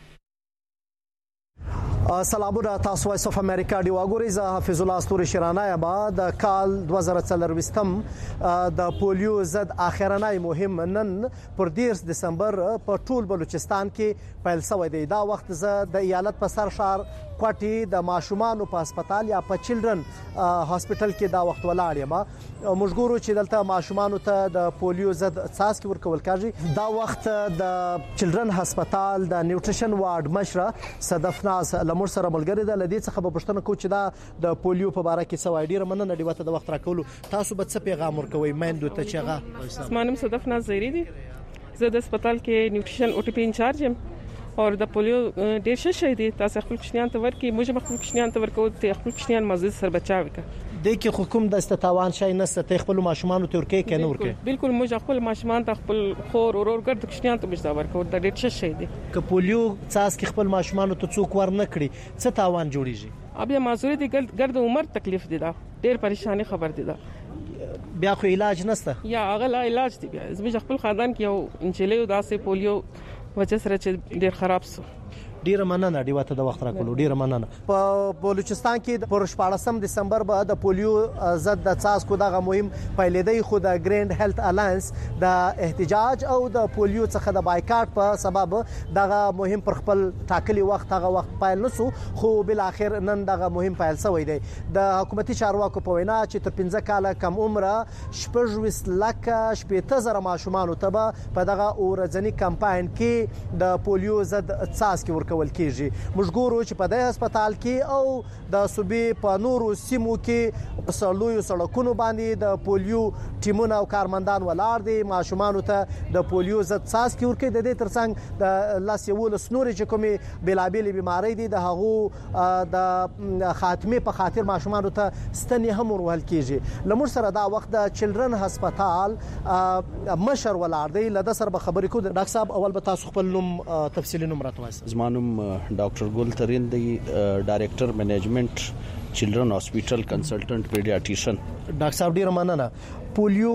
سلامونه، تاسو وایس اف امریکا دی وګورئ. زه حفیظ الله استوري شیرانی ابا د کال دوه زره څلور د پولیو ضد اخرنۍ مهم نن پر دیرش دسمبر په ټول بلوچستان کې پیل شوی دی. دا وخت زه د ایالت په سر شهر کوټي د ماشومان په هسپتال یا په چلډرن هاسپټل کې دا وخت ولاړ یم. موږ ګورو چې دلته ماشومان ته د پولیو ضد څاڅکي ورکول کیږي. دا وخت د چلډرن هسپتال د نیوټریشن وارډ مشره صدف ناز لمر سره ملګری ده. لدې څخه به پښتنه کو چې دا د پولیو په اړه کې سوای ډیره مننه ډیوه ته د وخت راکولو. تاسو به څه پیغام ورکوي مېندو ته چې هغه؟ مانم صدف ناز زيري دي. زه د هسپتال کې نیوټریشن او ټي پی انچارج یم او د پولیو ډیر ښه شي دي. تاسو خپل کوچنیان ته ورکې، موږ خپل کوچنیان ته ورکو ته خپل کوچنیان مزید سره بچاوي کا. د کې حکومت د استتاوان شي نه ست خپل ماشومان ته ورکې کنه ورکې. بالکل موږ خپل ماشومان ته خپل خور اورور ګرد کوچنیان ته مجدا ورکو د ډیر ښه شي دي. ک پولیو څاڅکي خپل ماشومان ته څوک ور نه کړی څه تاوان جوړیږي؟ ابیا معذوري دي ګرد عمر تکلیف دي دا ډیر پریشانی خبر دي دا. بیا خو علاج نشته یا هغه لا علاج دی. بیا زموږ خپل خاندان کې یو انچلې داسې پولیو وجه سره چې ډیر خراب سو. ډیره مننه ډیوه ته د وخت راکولو. ډیره مننه. په بلوچستان کې پر شپاړسم دسمبر به د پولیو ضد د څاڅکو دغه مهم پیلېدی، خو د ګرینډ هیلث الاینس د احتجاج او د پولیو څخه د بایکاټ په سبب دغه مهم پر خپل ټاکلي وخت هغه وخت پیل نسو، خو بل اخر نن دغه مهم پیل شوی دی. د حکومتي چارواکو په وینا چې تر پنځه کاله کم عمره شپږ لکه شپېته زره ماشومان ته په دغه ورځنی کمپاین کې د پولیو ضد څاڅکي کول کیږي. موږ ګورو چې په دغه هسپتال کې او د صوبې په نورو سیمو کې په سړلوي سړکونو باندې د پولیو ټیمونه او کارمندان ولاړ دي. ماشومان ته د پولیو ضد څاڅکي ورکړي. د دې ترڅنګ د لاس یو لسنوري چې کومې بلابل بیماری دي د هغه د خاتمه په خاطر ماشومان ته ستنې هم ورول کیږي. لمر سره دا وخت د چلډرن هسپتال مشر ولاړ دی. لدا سره به خبرې کو. ډاکټر صاحب اول به تاسو خپل نوم تفصیلی نوم راته زمانو ډاکټر ګل ترين دی، ډایریکټر مینجمنت چلډرن هاسپټل کنسلټنټ پیډیاټریشن. ډاکټر صاحب ډیر مننه. پولیو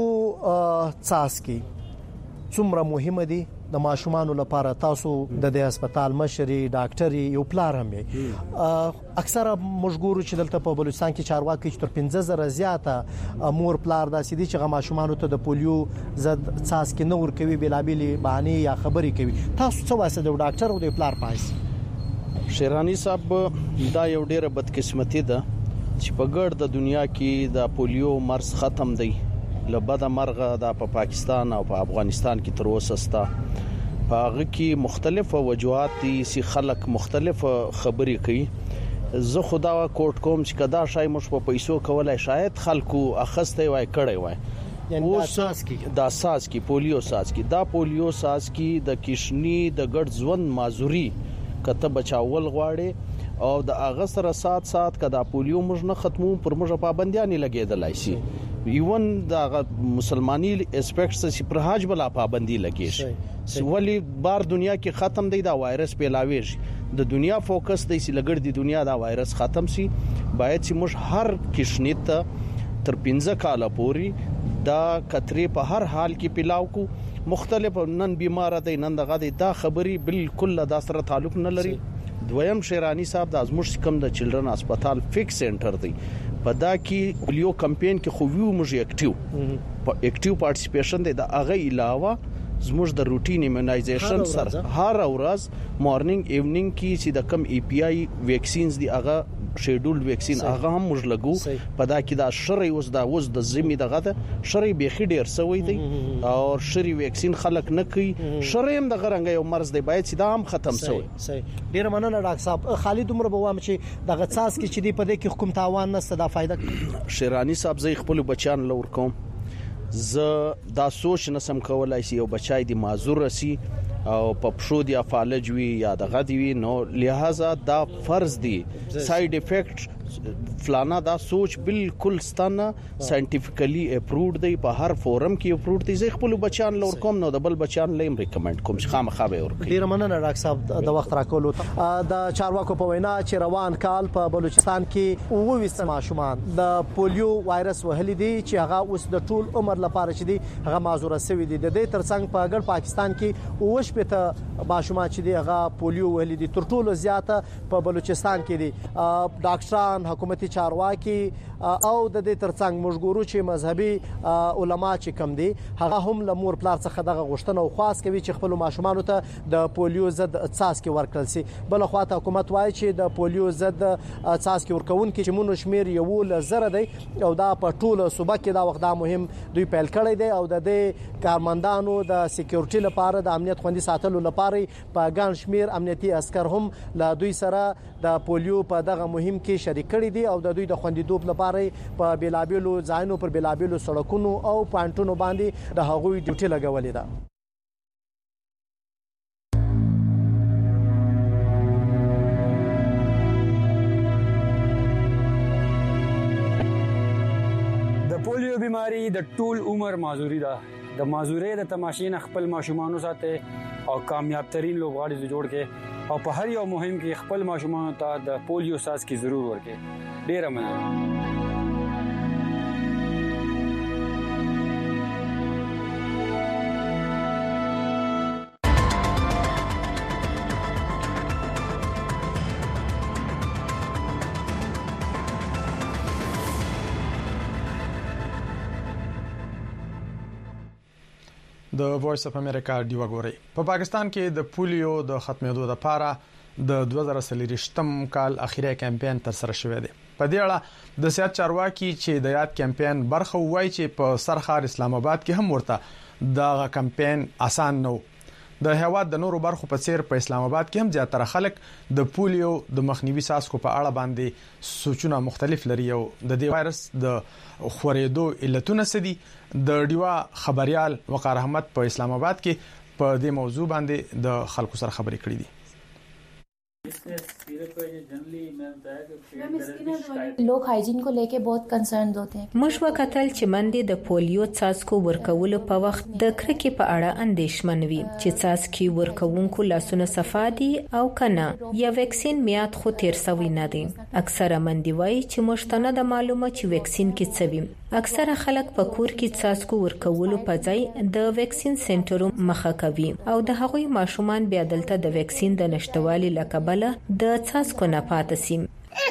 څاڅکي څومره مهمه دي د ماشومان لپاره؟ تاسو د دې هسپتال مشري ډاکټري یو پلار هم یې. اکثره مشغور چې دلته په بلوچستان کې چارواکي چې تر پنځه زره زیاته مور پلار داسې دي چې ماشومان ته د پولیو ضد څاڅکي نه ورکوي، بلابل بهانه یا خبرې کوي. تاسو څه واسه د ډاکټر او د پلار پاس؟ شیرانی صاحب دا یو ډیره بدقسمتي ده چې په ګرد د دنیا کې د پولیو مرض ختم دی. لبدا مرغه د په پاکستان او په افغانستان کې تر اوسه ستا په هغه کې مختلف وجوهات دي سي خلک مختلف خبرې کوي. زه خدا کوټ کوم چې کدا شای مش په پیسو کولای شاید خلکو اخسته وای کړي وای. یعنی دا ساس کې دا ساس کې پولیو ساس کې دا پولیو ساس کې د کشنی د ګډ ځوند مازوري کته بچاول غواړي او د اغه سره سات سات کدا پولیو موږ نه ختمو پر موږ پابندیاں لګیدلای شي. ایون دا مسلمانی اسپیکټس چې پر حج بلا پابندي لګیږي ولی بار دنیا کې ختم دی دا وایرس پیلاویږي. د دنیا فوکس دی چې لګړ دی دنیا دا وایرس ختم شي. باید چې موږ هر کشنیت تر پنځه کاله پوري دا کتري په هر حال کې پلاو کو مختلف نن بیمار دی نن دغه دی دا خبري بالکل دا سره تعلق نه لري. دویم شیرانی صاحب د ازموش کم د چلډرن هسپتال فکس سنټر دی په دا کې پولیو کمپاین کې خو ویو موږ اکټیو په اکټیو پارټیسپیشن دی دا هغه علاوه زموږ د روټین ایمونایزیشن سره هر ورځ مارنینګ ایونینګ کې چې د کم ای پی آی ویکسینز دی هغه شیډولډ ویکسین هغه هم موږ لګو په دا کې دا شری اوس دا اوس د زمي دغه د شری بيخي ډیر سوی دی او شری ویکسین خلک نه کوي شری هم د غرنګ یو مرز دی باید چې دا هم ختم شي. ډیر مننه ډاکټر صاحب. خالد عمر بوام چې دغه څاس کې چې دی په دې کې حکومت تاوان نه ستدا فائدہ شیرانی صاحب زې خپل بچان لور کوم زه دا سوچ نسم کولای چې یو بچای دی معذور رسی او په پښو دی افالج وی یا دغه دی وی نو لہذا دا فرض دی ساید افیکټ فلانا دا سوچ بالکل ستنه ساينټیفیکلی اپرووډ دی په هر فورم کې اپرووډ دی. زه خپل بچان لور کوم نو د بل بچان لیم ریکمند کوم چې خامخا به ورکړي. ډیر مننه ډاکټر صاحب د وخت راکولو د چارواکو په وینا چې روان کال په بلوچستان کې اووه ماشومان د پولیو وایرس وهلي دي چې هغه اوس د ټول عمر لپاره چې دي هغه معذور شوی دي. د دې ترڅنګ په ګډ پاکستان کې اووه شپته ماشومان چې دي هغه پولیو وهلي دي. تر ټولو زیاته په بلوچستان کې دي ډاکټران حکومتي چارواکي او د دې ترڅنګ موږ ګورو چې مذهبي علما چې کم دي هغه هم له مور پلار څخه دغه غوښتنه او خاص کوي چې خپل ماشومان ته د پولیو ضد څاڅکي ورکړل شي. بل خو ته حکومت وایي چې د پولیو ضد څاڅکي ورکون کې چې مونږ شمیر یو لزر دی او دا په ټوله صوبه کې دا وخت دا مهم دوی پیل کړی دی او د دې کارمندانو د سکیورټي لپاره د امنیت خوندي ساتلو لپاره په ګڼ شمیر امنیتي عسكر هم له دوی سره د پولیو په دغه مهم کې شریک کړي دي او د دوی د خوندیتوب لپاره په بیلابیلو ځایونو پر بیلابیلو سړکونو او پانټونو باندې د هغوی ډیوټي لګولې ده. د پولیو بیماری د ټول عمر معذوري ده. د معذوري د تماشین خپل ماشومان ساته او کامیاب ترين لوبغاړي جوړ کې او په هر یو مهم کې خپل ماشومان ته د پولیو ساس کی ضرور ورکې. ډیر مننه. د وایس اف امریکا دیو غوري په پاکستان کې د پولیو د ختمېدو لپاره د دوه زره څلورم کال اخیری کمپاین تر سره شوې ده. په دې اړه د سیاست چارواکي چې د یاد کمپاین برخه وایي چې په سرخار اسلام آباد کې هم ورته د کمپاین آسان نو. د هواد د نورو برخو په څیر په اسلام آباد کې هم زیاتره خلک د پولیو د مخنیوي ساسکو په اړه باندې سوچونه مختلف لري او د دې وایرس د خورېدو علتونه سدي. د ډیوا خبريال وقار احمد په اسلام آباد کې په دې موضوع باندې د خلکو سره خبرې کړې دي. लोग हाइजीन को लेके बहुत कंसर्न होते हैं. مشوا قتل چې منډه د پولیو څاڅکو ورکولو په وخت د کرکې په اړه اندېښمن وي چې څاڅکي ورکوونکو لاسونه صفا دي او کنه یا ویکسین میاد خو تیر سوی نه دي. اکثره منډي وایي چې مشتنه د معلومه چې ویکسین کې څه وي. اکثره خلک په کور کې څاڅکو ورکولو په ځای د ویکسین سنټرو مخه کوي او د هغوی ماشومان بیا دلته د ویکسین د نشټوالي لکبله د څاڅکو نه پاتې سي.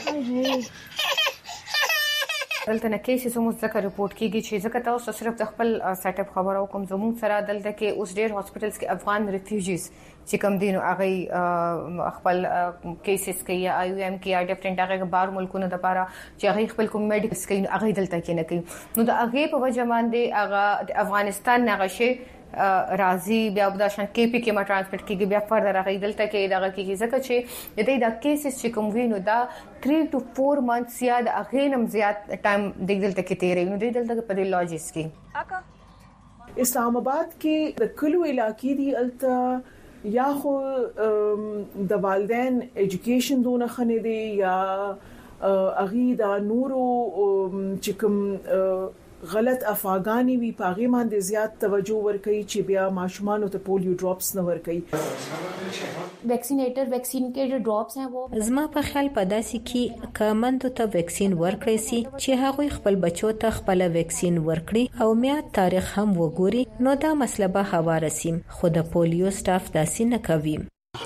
دلته نه کیسې سمو ځکه ریپورت کیږي چې ځکه تاسو صرف د خپل سیټ اپ خبرو کوم زموږ سره دلته کې اوس ډیر هاسپټلز کې افغان ریفیوجیز چې کوم دین هغه خپل کیسز کې یا آی او ایم کې یا ډیفرنٹ هغه بار ملکونو د لپاره چې هغه خپل کوم میډیکلز کې هغه دلته کې نه کوي نو د هغه په وجه باندې هغه د افغانستان نغشه راضي بیا د شان کې پی کې ما ترانسمیټ کیږي بیا فردر هغه دلته کې دغه کې ځکه چې د دې د کیسز چې کوم وینو دا تhree to four months یا د هغه نم زیات ټایم د دلته کې تیرې نو د دلته په لوجیس کې اسلام آباد کې د کلو علاقې دی الته یا خو د والدین ایجوکیشن دونه خنه دی یا اغي د نورو چې کوم غلط افاغانی وی پاغي باندې زیات توجه ورکړي چې بیا ماشومان ته پولیو ډراپس نه ورکړي. ویکسینیټر ویکسین کې جو ډراپس ہیں وہ زما په خیال پداسي کې کمند ته ویکسین ورکړي سي چې هغه خپل بچو ته خپل ویکسین ورکړي او میاد تاریخ هم وګوري نو دا مسله به هوارسي خو د پولیو سټاف داسې نه کوي.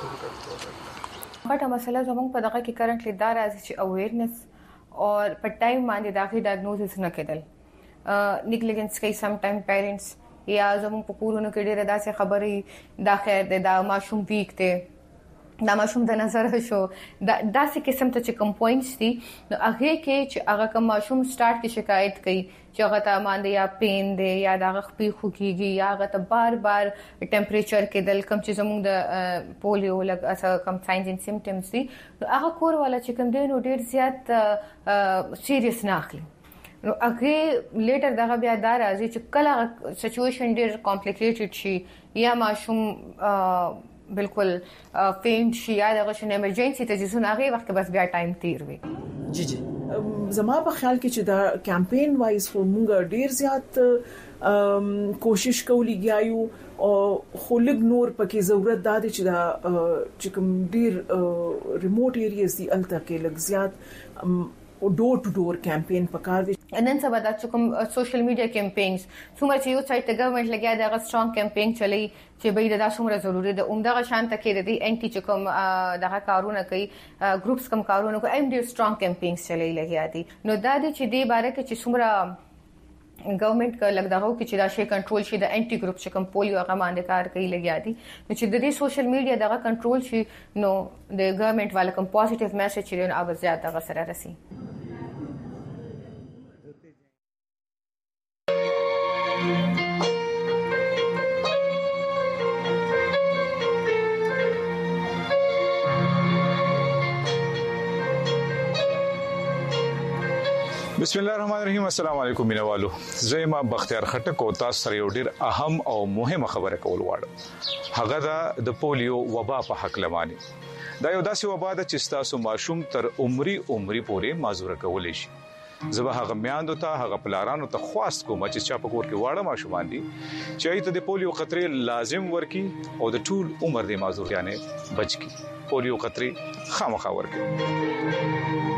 غټه مسله زموږ په دغه کې کرنټلی دا راځي چې اویرنس او په ټایم باندې داخلي ډایګنوزس نه کېدل نیګلیجنس کوي سم ټایم پیرنټس یا زموږ په کورونو کې ډېر داسې خبرې دا خیر دی دا ماشوم ویک دی دا ماشوم د نظر شو دا داسې قسم ته چې کوم پوینټس دي نو هغه کې چې هغه کوم ماشوم سٹارټ کې شکایت کوي چې هغه ته مانده یا پین دی یا دا غخپي خوږي یا هغه ته بار بار ټمپریچر کې دل کم چې زموږ د پولیو لګ اسه کم ساينز اند سیمپټمز دي نو هغه کور والا چې کوم دی نو ډېر زیات سیریس نه اخلي نو هغه لیټر دغه بیا دا راځي چې کله سچويشن ډېر کمپلیکیټډ شي یا ماشوم بالکل فینټ شي یا دغه شنه ایمرجنسي ته ځونه هغه وخت بس بیا ټایم تیر وي. جی جی زما په خیال کې چې دا کمپاین وایز خو موږ ډیر زیات کوشش کولی گیایو او خلک نور پکې ضرورت ده چې دا چې کوم ډیر ریموټ ایریاز دي الته کې لږ زیات او ډور ټو ډور کمپاین پکار دي. نن سبا د کوم سوشل میډیا کمپاینز څومره چې یو سایت ته ګورنمنت لګیا دا غو سترونګ کمپاین چلی چې به دا څومره ضروری ده عمدغه شان ته کې د انټي چې کوم دغه کارونه کوي ګروپس کوم کارونه کوي ایم ډی سترونګ کمپاینز چلی لګیا دي نو دا د چې دی باره کې چې څومره ګورنمنت کا لګ دغه کې چې دا شی کنټرول شي د انټي ګروپ چې کوم پولیو هغه باندې کار کوي لګیا دي نو چې د دې سوشل میډیا دغه کنټرول شي نو د ګورنمنت والا کوم پوزټیو میسج لري نو اوبه زیات دغه سره راسي. بسم الله الرحمن الرحیم السلام علیکم مینوالو زما بختیار خټک او تاسو سره یو ډیر اهم او مهمه خبره کول غواړم هغه دا د پولیو وبا په حق لمانه دا یو داسې وبا ده چې تاسو ماشوم تر عمرې عمرې پورې معذور کولای شي زبه هغه میاندو ته هغه پلارانو ته خواست کوم چې چا په کور کې واړه ماشومان دي چې ایت د پولیو خطرې لازم ورکی او د ټول عمر د معذوریانه بچ کی پولیو خطرې خامخا ورکی.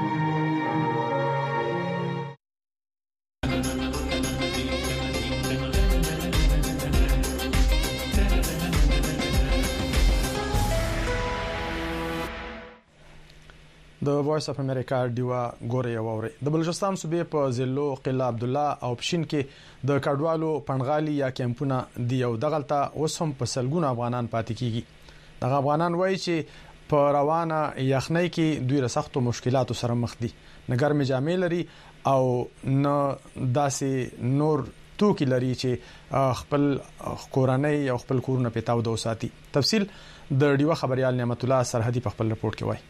د وایس اف امریکا دیوا ګوري ووري د بلوچستان صوبې په ضلع قلعه عبد الله او پښین کې د کډوالو پنغالي یا کیمپونه دی او دغلطه وسم په سلګون افغانان پاتې کیږي دغه افغانان وایي چې په روانه یخنۍ کې دوی سختو مشکلاتو سره مخ دي نګر مجامع لري او نه داسې نور توکي لري چې خپل کورنۍ او خپل کورونه پېتاو د وساتي. تفصیل د دیوا خبريال نعمت الله سرحدي په خپل رپورت کې وایي.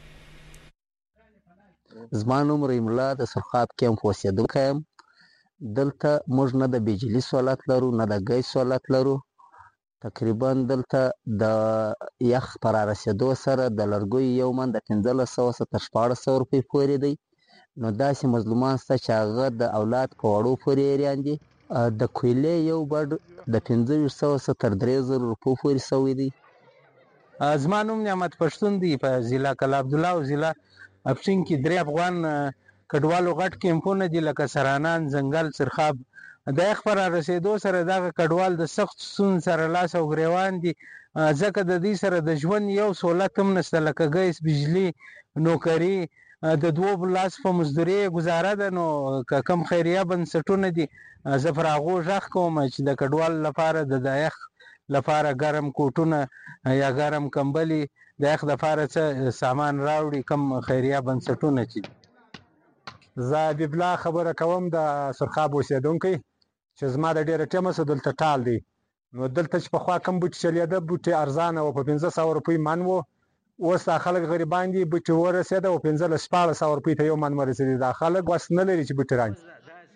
زما نوم رحیم الله د سرخاب کیمپ اوسیدونکی یم. دلته موږ نه د بجلی سہولت لرو نه د ګیس سہولت لرو. تقریبا دلته د یخ پر رسیدو سره د لرګي یو من د پنځلس سوه تر شپاړس سوه روپۍ پورې دی نو داسې مظلومان شته چې هغه د اولاد په وړو پورې اریان دي. د کویلې یو بډ د پنځه ویشت سوه تر درې زره روپۍ پورې سوی دی. زما نوم نعمت پښتون دی په ضلع قلعه عبد الله او ضلع افشین کې درې افغان کډوالو غټ کیمپونه دي لکه سرانان زنګل سرخاب د یخ پر رسیدو سره دغه کډوال د سخت سون سره لاس او غریوان دي ځکه د دې سره د ژوند یو سہولت هم نشته لکه ګیس بجلی نوکری د دوه لاس په مزدوري گزاره ده نو کم خیریه بنسټونه دي زفر هغه ځخ کوم چې د کډوال لپاره د یخ لپاره ګرم کوټونه یا ګرم کمبلي د یخ د لپاره څه سامان راوړي کم خیریه بنسټونه چې زه د بلا خبره کوم د سرخاب اوسیدونکي چې زما د ډیره ټیمه سره دلته ټال دی نو دلته چې په خوا کم بوټي چلیده بوټي ارزانه او په پنځه سوه روپۍ من وو اوس دا خلک غریبان دي بوټي ورسېده او پنځلس شپاړس سوه روپۍ ته یو من ورسېدي دا خلک وس نه لري چې بوټي رانځي.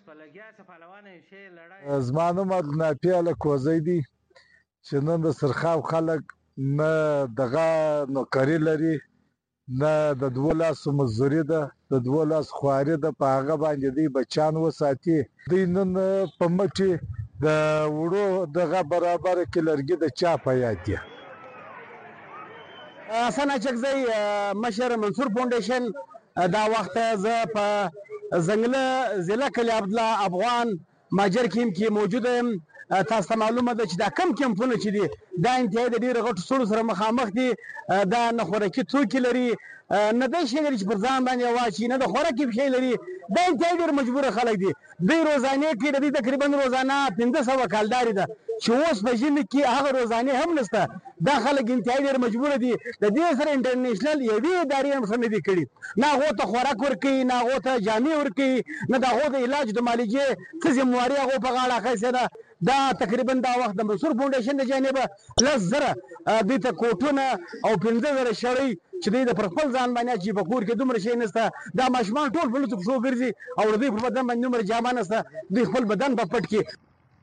زما نوم عبدالنافي الکوزی دی چې نن د سرخاب خلک نه دغه نوکري لري نه د دوه لاسو مزدوري ده د دوه لاسو خواري ده په هغه باندې دوی بچیان وساتي دوی نن په مټې د وړو دغه برابر کې لرګي د چا په یاد دي حسن اچکزی مشر منصور فاونډیشن دا وخت زه په زنګله ضلع کلی عبدالله افغان ماجر کیم کې موجود یم تاسو ته معلومه ده چې دا کم کمپونه چې دي دا انتهایی د ډېرو غټو سړو سره مخامخ دي دا نه خوراکي توکي لري نه دا شی لري چې پر ځان باندې واچي نه د خوراکي شی لري دا انتهایی ډېر مجبوره خلک دي دوی روزانې کې د دوی تقریبا روزانه پنځه سوه کالداري ده چې اوس په ژمي کې هغه روزانې هم نشته دا خلک انتهایی ډېر مجبوره دي د دې سره انټرنیشنل یوې ادارې هم ښه نه دي کړي نه هغو ته خوراک ورکوي نه هغو ته جامې ورکوي نه د هغو د علاج د معالجې څه ذمواري هغو په غاړه اخیستې ده دا تقریبا دا وخت د منصور فاونډیشن د جانبه لس زره دوی ته کوټونه او پنځه زره شړۍ چې دوی د پر خپل ځان باندې اچوي په کور کې دومره شی نشته دا ماشومان ټول په لوڅو پښو ګرځي او د دوی په بدن باندې دومره جامه نشته دوی خپل بدن په پټ کړي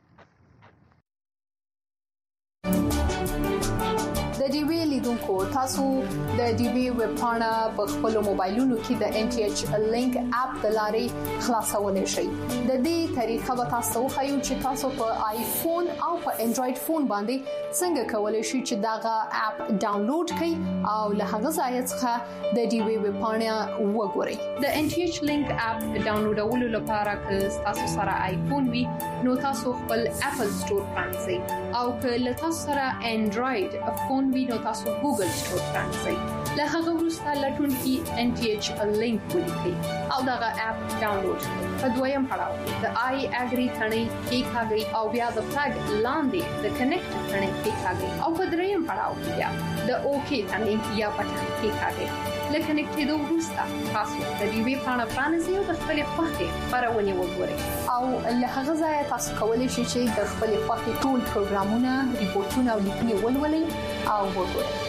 د ډي وی لیدونکو تاسو د ډي وی ویب پاڼه په خپل موبایلونو کې د ان ټي ایچ لینک اپ د لارې خلاصولای شئ د دې طریقه به تاسو خو چې تاسو په آیفون او په انډراید فون باندې څنګه کولای شئ چې داغه اپ ډاونلوډ کړئ او له هغه ځای څخه د ډي وی ویب پاڼه وګورئ د ان ټي ایچ لینک اپ ډاونلوډولو لپاره که تاسو سره آیفون وي نو تاسو خپل اپل سٹور پرانځئ او که له تاسو سره انډراید فون وي نو تاسو ګوګل سٹور پرانځئ له هغه وروسته لټون کې ان ټي ایچ لینک ولیکئ او دغه اپ ډاونلوډ کړئ په دویم پړاو د آی اګری ثنې کې کاږي او بیا د فلګ لاندې د کنیکټ ثنې کې کاږي او په دریم پړاو کې بیا د اوکی ثنې یا پټن کې کاږي لکه نکټېدو وروسته تاسو د دې وی پاڼه پرانیزئ او د خپلې خوښې خپرونې وګورئ او له هغه ځایه تاسو کولی شئ چې د خپلې خوښې ټول پروګرامونه ریپورتونه او لیکنې ولولئ او وګورئ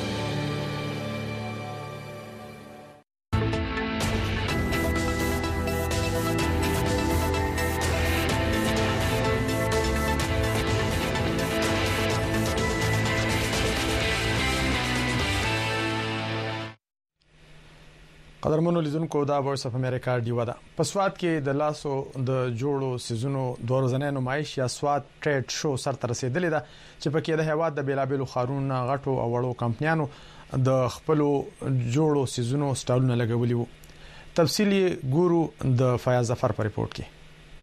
قدرمنو لیدونکو دا وایس اف امریکا دیوا ده په سواد کې د لاسو د جوړو سيزونو دوه ورځې نمایش یا سواد ټریډ شو سر تر رسیدلې ده چې پکې د هیواد د بیلابلو خارونو غټو او وړو کمپنیانو د خپل جوړو سيزونو سټالونه لګولي وو تفصیلی ګورو د فیاض ظفر په ریپورت کې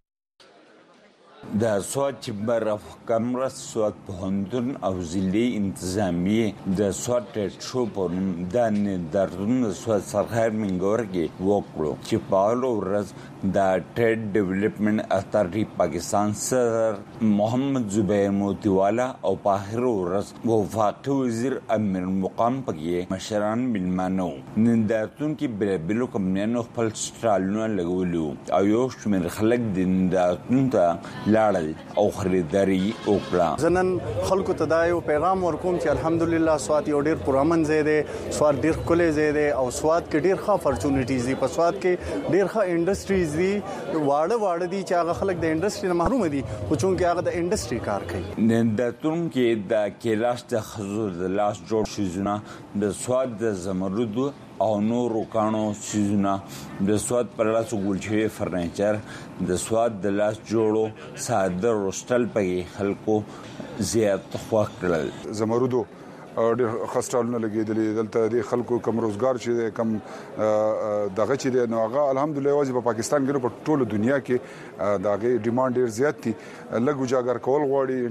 د سواد چمبر اف کامرس سواد پوهنتون او ضلعي انتظامیه د سواد ټریډ شو په د دردون سواد سرخیر منګور کې وکړو چې په ورځ د ټریډ ډیولپمنٹ اتھارټي پاکستان صدر محمد زبیر موتیوالا او په هر ورځ وفاقي وزیر امیر مقام پکې مشران ملمانو نندارتون کې بلبلو کمنو خپل سټالونه لګولو او یو شمېر خلک د نندارتون ته لاړل او خریداري وکړه زنن خلکو ته دا یو پیغام ورکوم چې الحمدلله سواد یو ډیر پرامن ځای دی سواد ډیر کله ځای دی او سواد کې ډیر ښه اپورچونټیز دي په سواد کې ډیر ښه انډستریز دي واړه واړه دي چې هغه خلک د انډستری نه محروم دي خو چونکه هغه د انډستری کار کوي نندارتون کې د کلاس د خزو د لاس جوړ شيزونه د سواد د زمرد او نورو کانو سيزونه د سواد پر لاسو ګولچې فرنیچر د سواد د لاس جوړو ساده روستل په خلکو زیات خوښ کړل زمردو ډېر خستالونه لګیدلې دلته د خلکو کم روزګار چې کم دغه چې نو هغه الحمدلله واجب په پاکستان کې په ټوله دنیا کې دغه ډیماند ډېر زیات دي لګو جاګر کول غواړي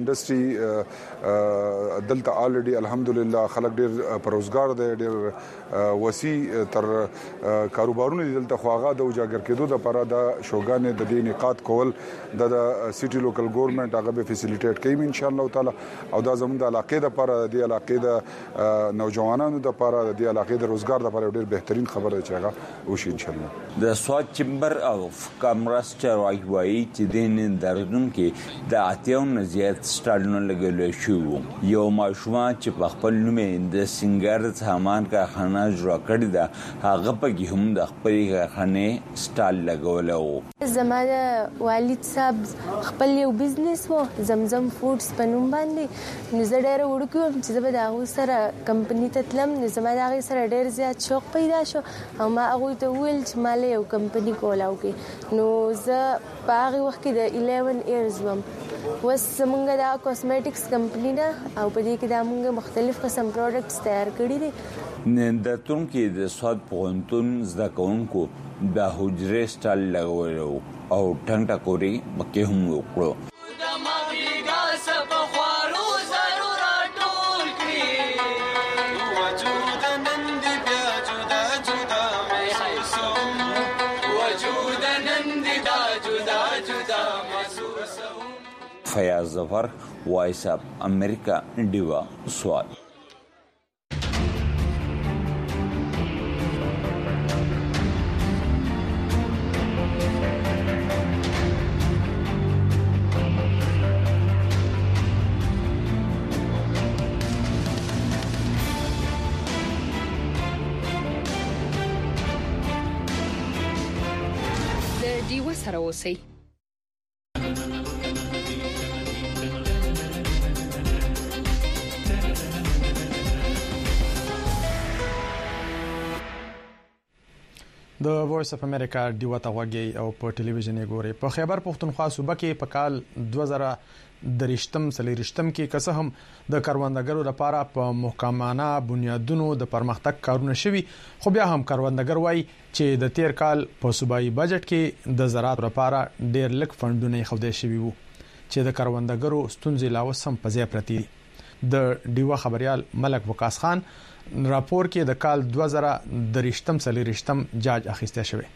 انډستری دلته الریډي الحمدلله خلک ډېر پر روزګار دي ډېر وسیع تر کاروبارونه دلته خواغه د جاګر کېدو د لپاره د شوګانې د دې نقاط کول د سيټي لوکل ګورنمنت هغه به فیسیلیټیټ کوي ان شاء الله تعالی او دا زموږ د علاقې لپاره د علاقې د نوجوانانو د لپاره د علاقې د روزګار لپاره ډېر بهترین خبره ده چې هغه وشي ان شاء الله د سواد چمبر او کامرس چروای وایي چې د نندارتون کې د اتیاون زیات سټالونه لګول شو یو ماشومان چې په خپل نوم د سنگار سامان کارخانه جوړ کړی دا هغه په کې هم د خپل کارخانه سټال لګول او زموږ والد صاحب خپل یو بزنس وو زمزم فودز په نوم باندې نو زه ډېر وړوکی وم چې زه به د هغوی سره کمپنی ته تلم نو زما د هغې سره ډېر زیات شوق پیدا شو او ما هغوی ته وویل چې ما له یو کمپني کولاو کې نو زه په هغې وخت کې د الیون ایرز وم اوس زمونږ دا کاسمیټکس کمپنی ده او په دې کې دا مونږ مختلف قسم پروډکټس تیار کړي دي نندرتون کې د سواد پوهنتون زده کوونکو د حجرې سټال لګولو او ټنګ ټکوري مکه هم وکړو فیاض ظفر وایس اپ امریکا ډیوا سواد د ډیوا سره اوسئ د وایس اف امریکا ډیوا ته وګورئ او په ټلویزیون یې ګورئ په خیبر پختونخوا صوبه کې په کال دوه زره درشتم سلیریشتم کې کسه هم د کاروندګرو لپاره په محکمانه بنیادونو د پرمختګ کارونه شوي خو بیا هم کاروندګر وایي چې د تیر کال په صوبایي بجټ کې د زراعت لپاره ډېر لږ فندونه خوندې شوي وو چې د کاروندګرو ستونزې لا اوس هم په ځای پرتې دي د ډیوا خبريال ملک وقاص خان راپور کې د کال دوه زره درشتم سلیریشتم جاج اخیسته شوی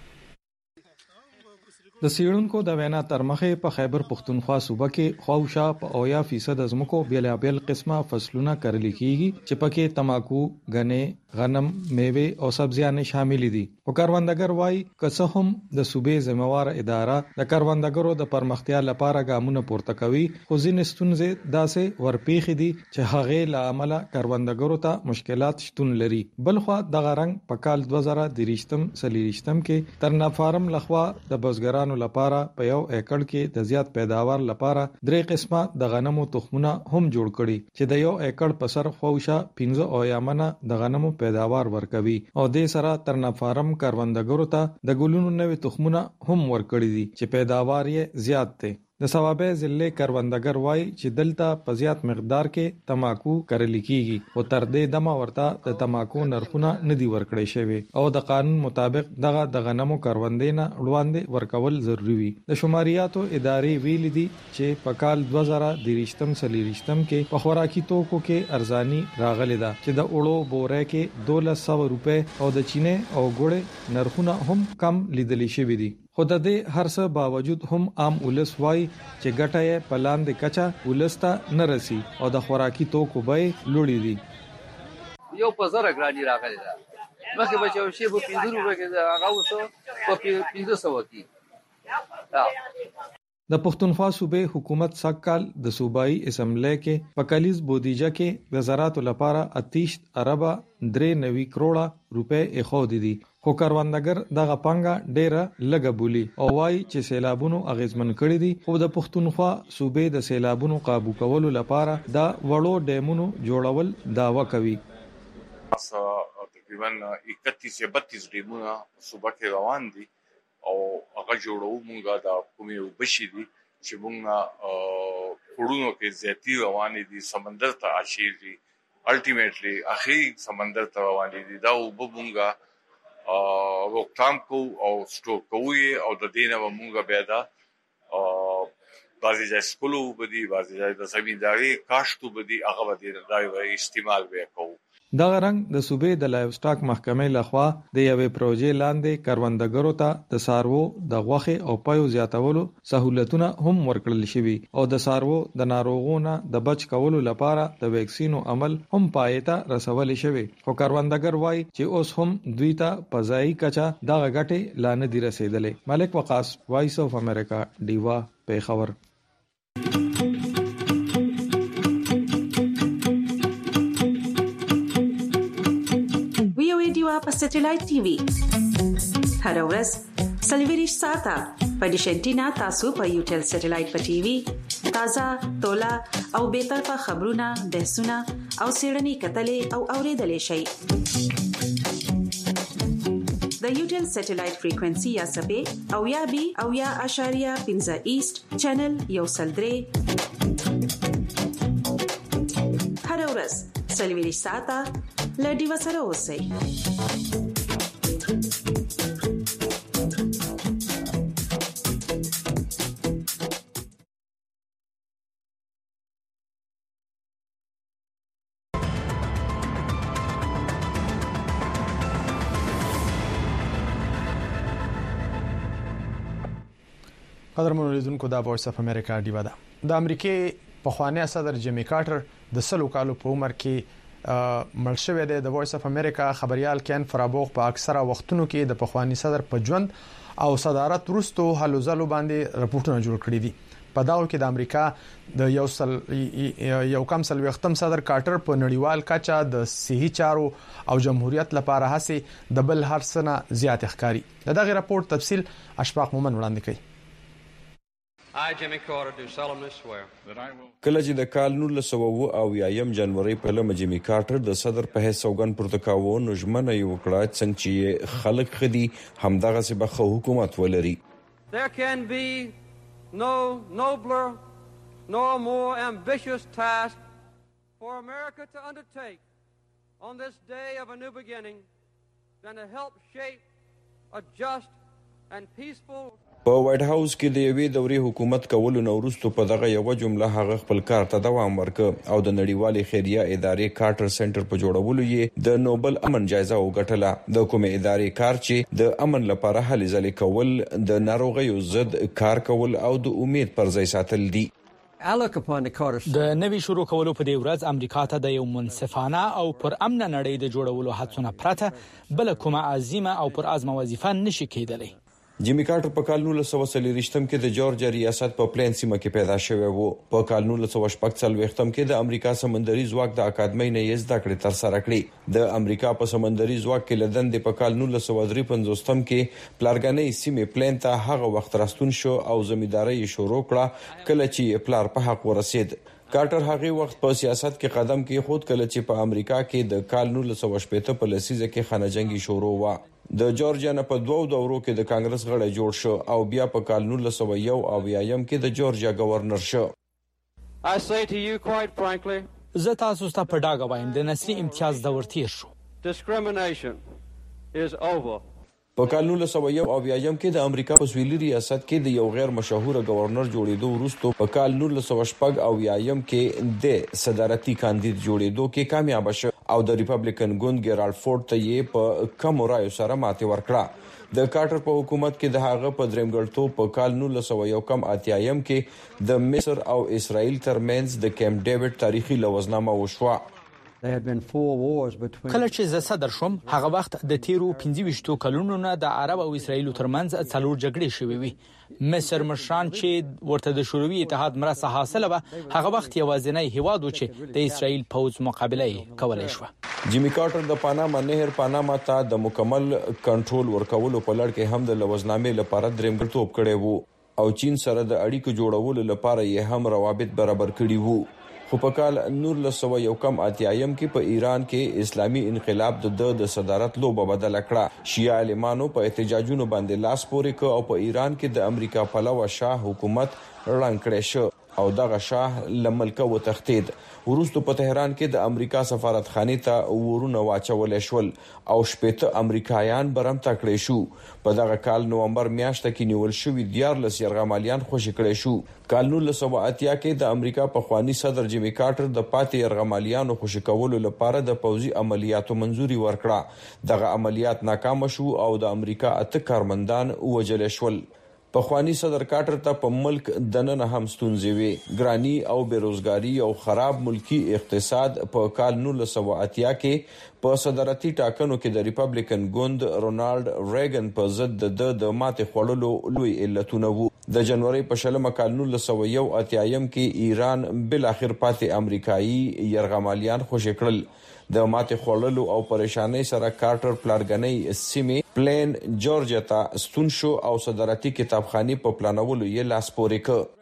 د سیړونکو د وینا ترمخه په خیبر پختونخوا صوبه کې خواوشا په اویا فیصد ازمکو بیل بیل قسمه فصلونه کرل کیږي چې پکې تماکو غنې غنم میوه او سبزیانې شامل دي او کاروندګر وای کسه هم د صوبې ذمہوار اداره د کاروندګرو د پرمختیا لپاره ګامونه پورته کوي خو ځینې ستونزې داسې ورپېخې دي چې هغه له عمله کاروندګرو ته مشکلات شتون لري بلخو د غرنګ په کال دوه زره درشتم سلیریشتم کې ترنا فارم لخوا د بزګرانو لپاره په یو ایکړ کې د زیات پیداوار لپاره درې قسمه د غنمو تخمونه هم جوړ کړي چې د یو ایکړ په سر خوښه پنځه او یامنه د غنمو پیداوار ورکوي او د سره ترنا فارم کاروندګرو ته د ګلونو نوې تخمونه هم ورکړي دي چې پیداوار یې زیات دي د ثوابه ضلع کاروندګر وای چې دلته په زیات مقدار کې تماکو کرل کیږي او تر دې دمه ورته د تماکو نرخونه ندي ورکړي شوی او د قانون مطابق دغه د غنمو کاروندینه وړاندې ورکول ضروری وي د شماریاتو ادارې ویل دي چې په کال دوه زره درشتم سلیریشتم کې په خوراکي توکو کې ارزانی راغلی ده چې د اړو بوره کې دولس سوه روپے او د چینه او ګوړې نرخونه هم کم لیدل شوی دي خو د دې هر څه باوجود هم عام ولس وای چې ګټه یې په لاندې کچا ولستا نه رسی او د خوراکي توکو به لوړې دي یو په زره ګرانی راغلی دا مخکې بچو شی په پنځه روپے کې هغه وسو په پنځه سوه کې د پښتونخوا صوبې حکومت سکهال د صوبایي اسمبلی کې په کلیز بودیجه کې د زراعت لپاره اتیش اربه درې نوي کروڑه روپے اخود دي خو کاروندګر دغه پنګه ډیره لګه بولی او وايي چې سیلابونو اغیزمن کړي دي خو د پښتونخوا صوبې د سیلابونو قابو کولو لپاره دا وړو ډیمونو جوړول داوا کوي تقریبا اکتیس یا بتیس ډیمونه صوبه کې روان دي او هغه جوړو مونږه د کومې وبشي دي چې مونږه خړونو کې زیاتی روان دي سمندر ته عاشر دي الټیمیټلی اخی سمندر ته روان دي دا وبونګه او روکتام کو او سټور کوی او د دینه مونږه بیا دا بعضی ځای سکولو بدی بعضی ځای د زمینداری کاشتو بدی هغه بدی د استعمال وکاو دا رنګ د صوبې د لایف سټاک محکمې لخوا د یوې پروژې لاندې کاروندګرو ته د سارو د غوخه او پایو زیاتولو سہولتونه هم ورکړل شوي او د سارو د ناروغونو د بچ کولو لپاره د ویکسینو عمل هم پایته رسول شوی خو کاروندګر وای چې اوس هم دوی ته پزای کچا د غټه لانه دی رسیدلې ملک وقاص وایس اف امریکا ډیوا په خبر په سټلایټ ټي وي هر ورځ سلویریش ساته په ډیش انټینا تاسو په یو ټل سټلایټ په ټي وي تازه، تولا او بېطرفه خبرونه، بحثونه او څېړنې کتلې او اورېدلې شئ. د یوټل سټلایټ فریکوئنسي یا سبې او یا بي او یا اشاریه پنځه ایست چینل یو سل درې هر ورځ څلوېښت ساعته له ډیوه سره اوسئ. قدرمنو لیدونکو دا وایس اف امریکا ډیوا ده. د امریکای پخوانی صدر جیمی کارټر د سلو کالو په عمر کې مړ شوی دی. د وایس اف امریکا خبريال کین فرابوغ په اکثره وختونو کې د پخوانی صدر په ژوند او صدارت وروسته هلو ځلو باندې راپورټونه جوړ کړي دي. په داو کې د امریکا د یو سل یو کم سل وختم صدر کارټر په نړیوال کچا د صحي چارو او جمهوریت لپاره هڅه د بل هر سنه زیات ښکاری. دغه راپورټ تفصیل اشفاق مومن وړاندې کوي. کله چې د کال نولس سوه اوه اویایم جنوري په لمه جیمی کارټر د صدر په حیث سوګند پورته کاوه، نو ژمنه یې وکړه څنګه چې خلک خدي همدغسې به ښه حکومت ولري. There can be no nobler nor more ambitious task for America to undertake on this day of a new beginning than to help shape a just and peaceful. په وایټ هاوس کې د یوې دورې حکومت کولو نه وروسته په دغه یو جمله هغه خپل کار ته دوام ورکړ او د نړیوالې خیریه ادارې کارټر سنټر په جوړولو یې د نوبل امن جایزه وګټله. د کومې ادارې کار چې د امن لپاره هلې ځلې کول، د ناروغیو ضد کار کول او د امید پر ځای ساتل دي. د نوي شروع کولو په دې ورځ امریکا ته د یو منصفانه او پر امن نړۍ د جوړولو هڅونه پرته بل کومه عظیمه او پر ازمه وظیفه نشي کېدلی. جیمی کارټر په کال نولس سوه څلوېښتم کې د جورجیا ریاست په پلین سیمه کې پیدا شوی و. په کال نولس سوه شپږ څلوېښتم کې د امریکا سمندري ځواک د اکاډمۍ نه یې زده کړې ترسره کړې. د امریکا په سمندري ځواک کې له دندې په کال نولس سوه درې پنځوستم کې پلارګنۍ سیمې پلین ته هغه وخت راستون شو او زمینداري یې شروع کړه کله چې پلار په حق ورسید. کارټر هغه وخت په سیاست کې قدم کې خود کله چې په امریکا کې د کال نولس سوه شپږ په لسیزه کې خانه جنگي شروع و. د جورجیا نه په دوو دورو کې د کانګرس غړی جوړ شو او بیا په کال نولس سوه یو اویایم کې د جورجیا گورنر شو. زه تاسو ته په ډاګه وایم د نسلي امتیاز دور تیر شو. په کال نولس سوه یو اویایم کې د امریکا په سویلي ریاست کې د یو غیر مشهور گورنر جوړېدو وروسته په کال نولس سوه شپږ اویایم کې د صدارتي کاندید جوړېدو کې کامیاب شو او د ریپبلیکن ګوند ګیرالډ فورډ ته یې په کم رایو سره ماتې ورکړه. د کارټر په حکومت کې د هغه په درېمګړتوب په کال نولس سوه یو کم اتیایم کې د مصر او اسرائیل ترمنځ د کیمپ ډیوډ تاریخي لوزنامه وشوه. کله چې زه صدر شوم هغه وخت د تیرو پنځه ویشت کلونو نه د عرب او اسرائیل ترمنځ څلور جګړې شوې وي. مصر مشران چې ورته د شوروي اتحاد مرسته حاصله و هغه وخت یوازینی هیواد و چې د اسرائیل پوځ مقابله کولای شو. جیمی کارټر د پاناما نهر پاناما ته د مکمل کنټرول ورکولو په لړ کې هم د لوزنامې لپاره درېمګړتوب کړی وو او چین سره د اړیکو جوړولو لپاره یې هم روابط برابر کړي وو. خو په کال نولس سوه یو کم اتیایم کې په ایران کې اسلامي انقلاب د د صدارت لوبه بدله کړه. شیعه عالمانو په احتجاجونو باندې لاس پورې کړ او په ایران کې د امریکا پلوه شاه حکومت ړنګ کړی شو او دغه شاه له ملکه وتښتید. وروسته په تهران کې د امریکا سفارتخانې ته ورونه واچول شول او شپېته امریکایان برمته کړی شو. په دغه کال نومبر میاشته کې نیول شوی دیارلس یرغمالیان خوشي کړی شو. کال نولس سوه اتیا کې د امریکا پخوانی صدر جیمی کارټر د پاتې یرغمالیانو خوشي کولو لپاره د پوځي عملیاتو منځوري ورکړه. دغه عملیات ناکام شو او د امریکا اته کارمندان وژل شول. پخوانی صدر کارټر ته په ملک دننه هم ستونزې وي. ګرانی او بیروزګاری او خراب ملکی اقتصاد په کال نولس سوه اتیا کې په صدارتي ټاکنو کې د ریپبلیکن ګوند رونالډ ریګن په ضد د د ماتې خوړلو لوی علتونه وو. د جنوري په شلمه کال نولس سوه یو اتیایم کې ایران بل اخر پاتې امریکایي یرغمالیان خوشي کړل. د ماتې خوړلو او پریشانۍ سره کارټر پلارګنۍ سیمې پلین جورجیا ته ستون شو او صدارتي کتابخانې په پلانولو یې لاس پورې کړ.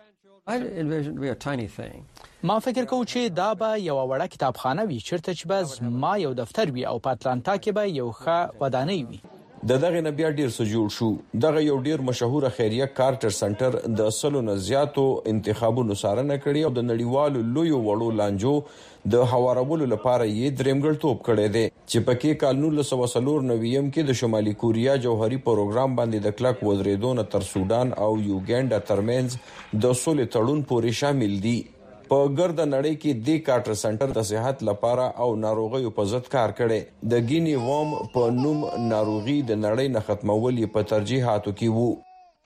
ما فکر کوم چې دا به یو وړه کتابخانه وي چیرته چې به ما یو دفتر وي او په اتلانتا کې به یو ښه ودانۍ وي. د دغه نه بیا ډیر څه جوړ شو. دغه یو ډیر مشهور خیریه کارټر سنټر د اصلو نه زیاتو انتخابونو سارنه کړی او د نړیوالو لویو وړو لانجو د هوارولو لپاره یې درېمګړتوب کړی دی چې پکې کال نولس سوه څلور نوي کې د شمالي کوریا جوهري پروګرام باندې د کلک ودرېدو نه تر سودان او یوګینډا ترمنځ د سولې تړون پورې شامل دي. په ګرد نړۍ کې د کارټر سنټر د صحت لپاره او ناروغیو په ضد کار کړي. د ګینی ووم په نوم ناروغي د نړۍ نه ختمول په ترجیحاتو کې وو.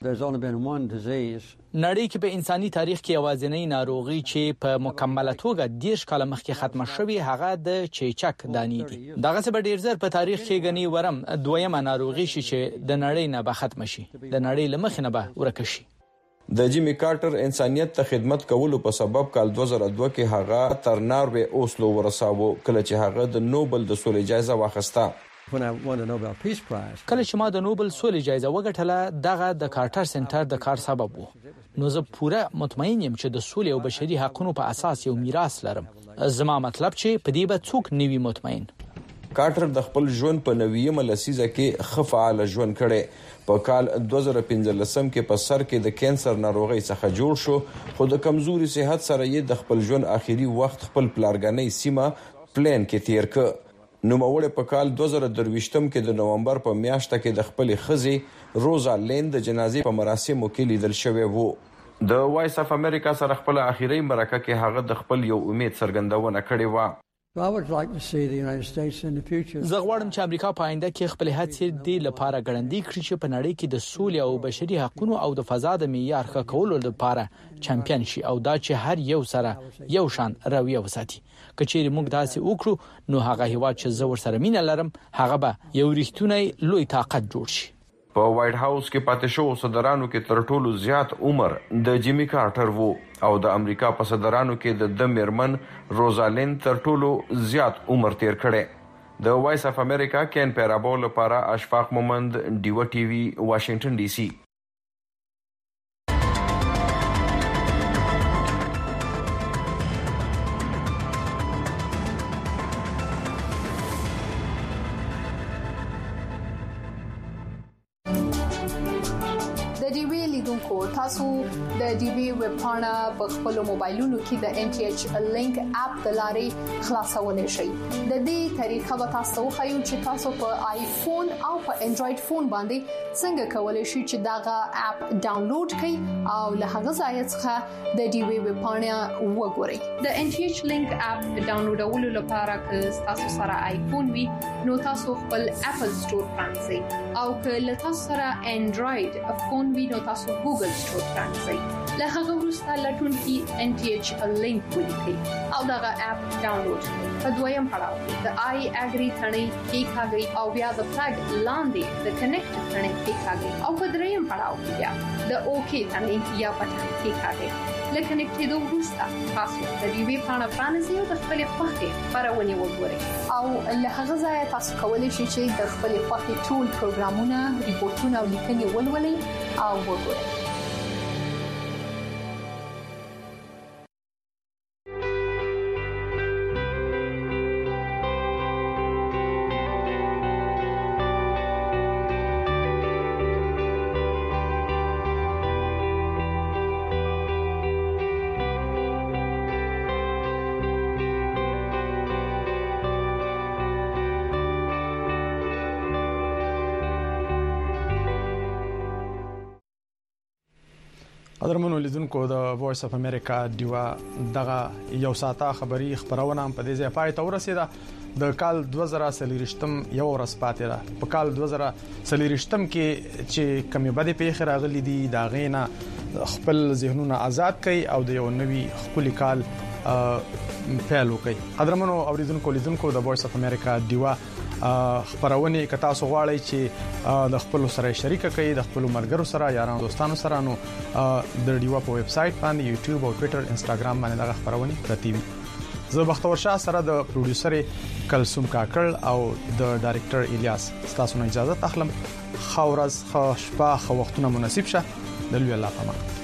نړۍ کې په انساني تاریخ کې اوازنۍ ناروغي چې په مکمله توګه دیش کال مخکې ختمه شوې هغه د چیچک دانی دي. دغه څه به ډیر زر په تاریخ کې غني ورم دویمه ناروغي شي چې د نړۍ نه به ختم شي د نړۍ لمخ نه به ورکه شي. د جیمی کارټر انسانیت ته خدمت کولو په سبب کال دوه زره دوه کې هغه تر ناروې اوسلو ورساوه کله چې هغه د نوبل د سولې جایزه واخیسته. کله چې ما د نوبل سولې جایزه وګټله دغه د کارټر سنټر د کار سبب وو. نو زه پوره مطمئن یم چې د سولې او بشري حقوقو په اساس یو میراث لرم. زما مطلب چې په دې به څوک نیوي مطمئن. کارټر د خپل ژوند په نویمه لسیزه کې ښه فعال ژوند کړي. په کال دوه زره پنځلسم کې په سر کې د کینسر ناروغي څخه جوړ شو خو د کمزوري صحت سره یې د خپل ژوند اخیری وخت خپل پلارګنۍ سیمه پلان کې تیر ک. نو موړ په کال دوه زره درویشتم کې د نومبر په میاشت کې د خپل خزي روزا لین د جنازې په مراسمو کې لیدل شوی وو. د وایس اف امریکا سره خپل اخیری مرکه کې هغه د خپل یو امید څرګندونه کړې و. زه غواړم چې امریکا په آینده کې خپل هڅې د لپاره ګړندۍ کړي چې په نړۍ کې د سولې او بشري حقوقو او د فضا د معیار ښه کولو لپاره چمپیون شي او دا چې هر یو سره یو شان رویه وساتي. کچېری موږ داسې وکړو نو هغه هیواد چې زه ورسره مینه لرم هغه به یو ریښتونی لوی طاقت جوړ شي. په وایټ هاوس کې پاتې شو صدرانو کې تر ټولو زیات عمر د جیمی کارټر وو او د امریکا په صدرانو کې د د میرمن روزالین تر ټولو زیات عمر تیر کړي. د وایس اف امریکا کین پیرابول لپاره اشفاق مومند ډیو ټي وي واشنگټن ډي سي. تاسو د ډي بي ویب پاڼه په خپل موبایلونو کې د ان ټي ایچ لینک اپ د لارې خلاصولای شئ. د دې طریقه به تاسو خو چې تاسو په آیفون او په انډراید فون باندې څنګه کولای شئ چې داغه اپ ډاونلوډ کړئ او له هغه ځای څخه د ډي بي ویب پاڼه وګورئ. د ان ټي ایچ لینک اپ ډاونلوډولو لپاره که تاسو سره آیفون وي نو تاسو خپل اپل سٹور پرانځئ او که له تاسو سره انډراید فون وي نو تاسو ګوګل سٹور پرانځئ. له هغه وروسته لټون کې ان ټي ایچ لینک ولیکئ او دغه اپ ډاونلوډ کړئ. په دویم پړاو کې د آی اګری ثنې کې کاږئ او بیا د فلګ لاندې د کنیکټ ثنې کې کاږئ او په دریم پړاو کې بیا د اوکی ثنې یا بټن کې کاږئ. لکه نکټېدو وروسته تاسو د دې وی پاڼه پرانیزئ او د خپل خوښې خبرونه وګورئ او له هغه ځای تاسو کولی شئ چې د خپل خوښې ټول پروګرامونه، ریپورتونه او لیکنې ولولئ او وګورئ. قدرمنو لیدونکو د وایس اف امریکا دیوا دغه یو ساعته خبری خبرونه په دې ځای پای ته ورسیده. د کال دوه زره څلورشتم یو ورځ پاتې ده. په کال دوه زره څلورشتم کې چې کمی بده پیښه راغلي دي دا غینا خپل ذهنونه آزاد کړي او د یو نوي خپل کال پیل وکړي. قدرمنو اوریدونکو لیدونکو د وایس اف امریکا دیوا خبرونه ک تاسو غواړئ چې د خپل سره شریک کړئ د خپل مرګرو سره یارانو دوستانو سره نو د ډیوا په ویب سټ باندې یوټیوب او ټوئیټر انستګرام باندې دا خبرونه پرتی وي. زه بختور شاه سره د پروډوسر کلثوم کاکړ او د ډایرکټر الیاس تاسو نه اجازه تخلم. خاورز خو شپه خو وختونه مناسب شه د لوی الله پامان.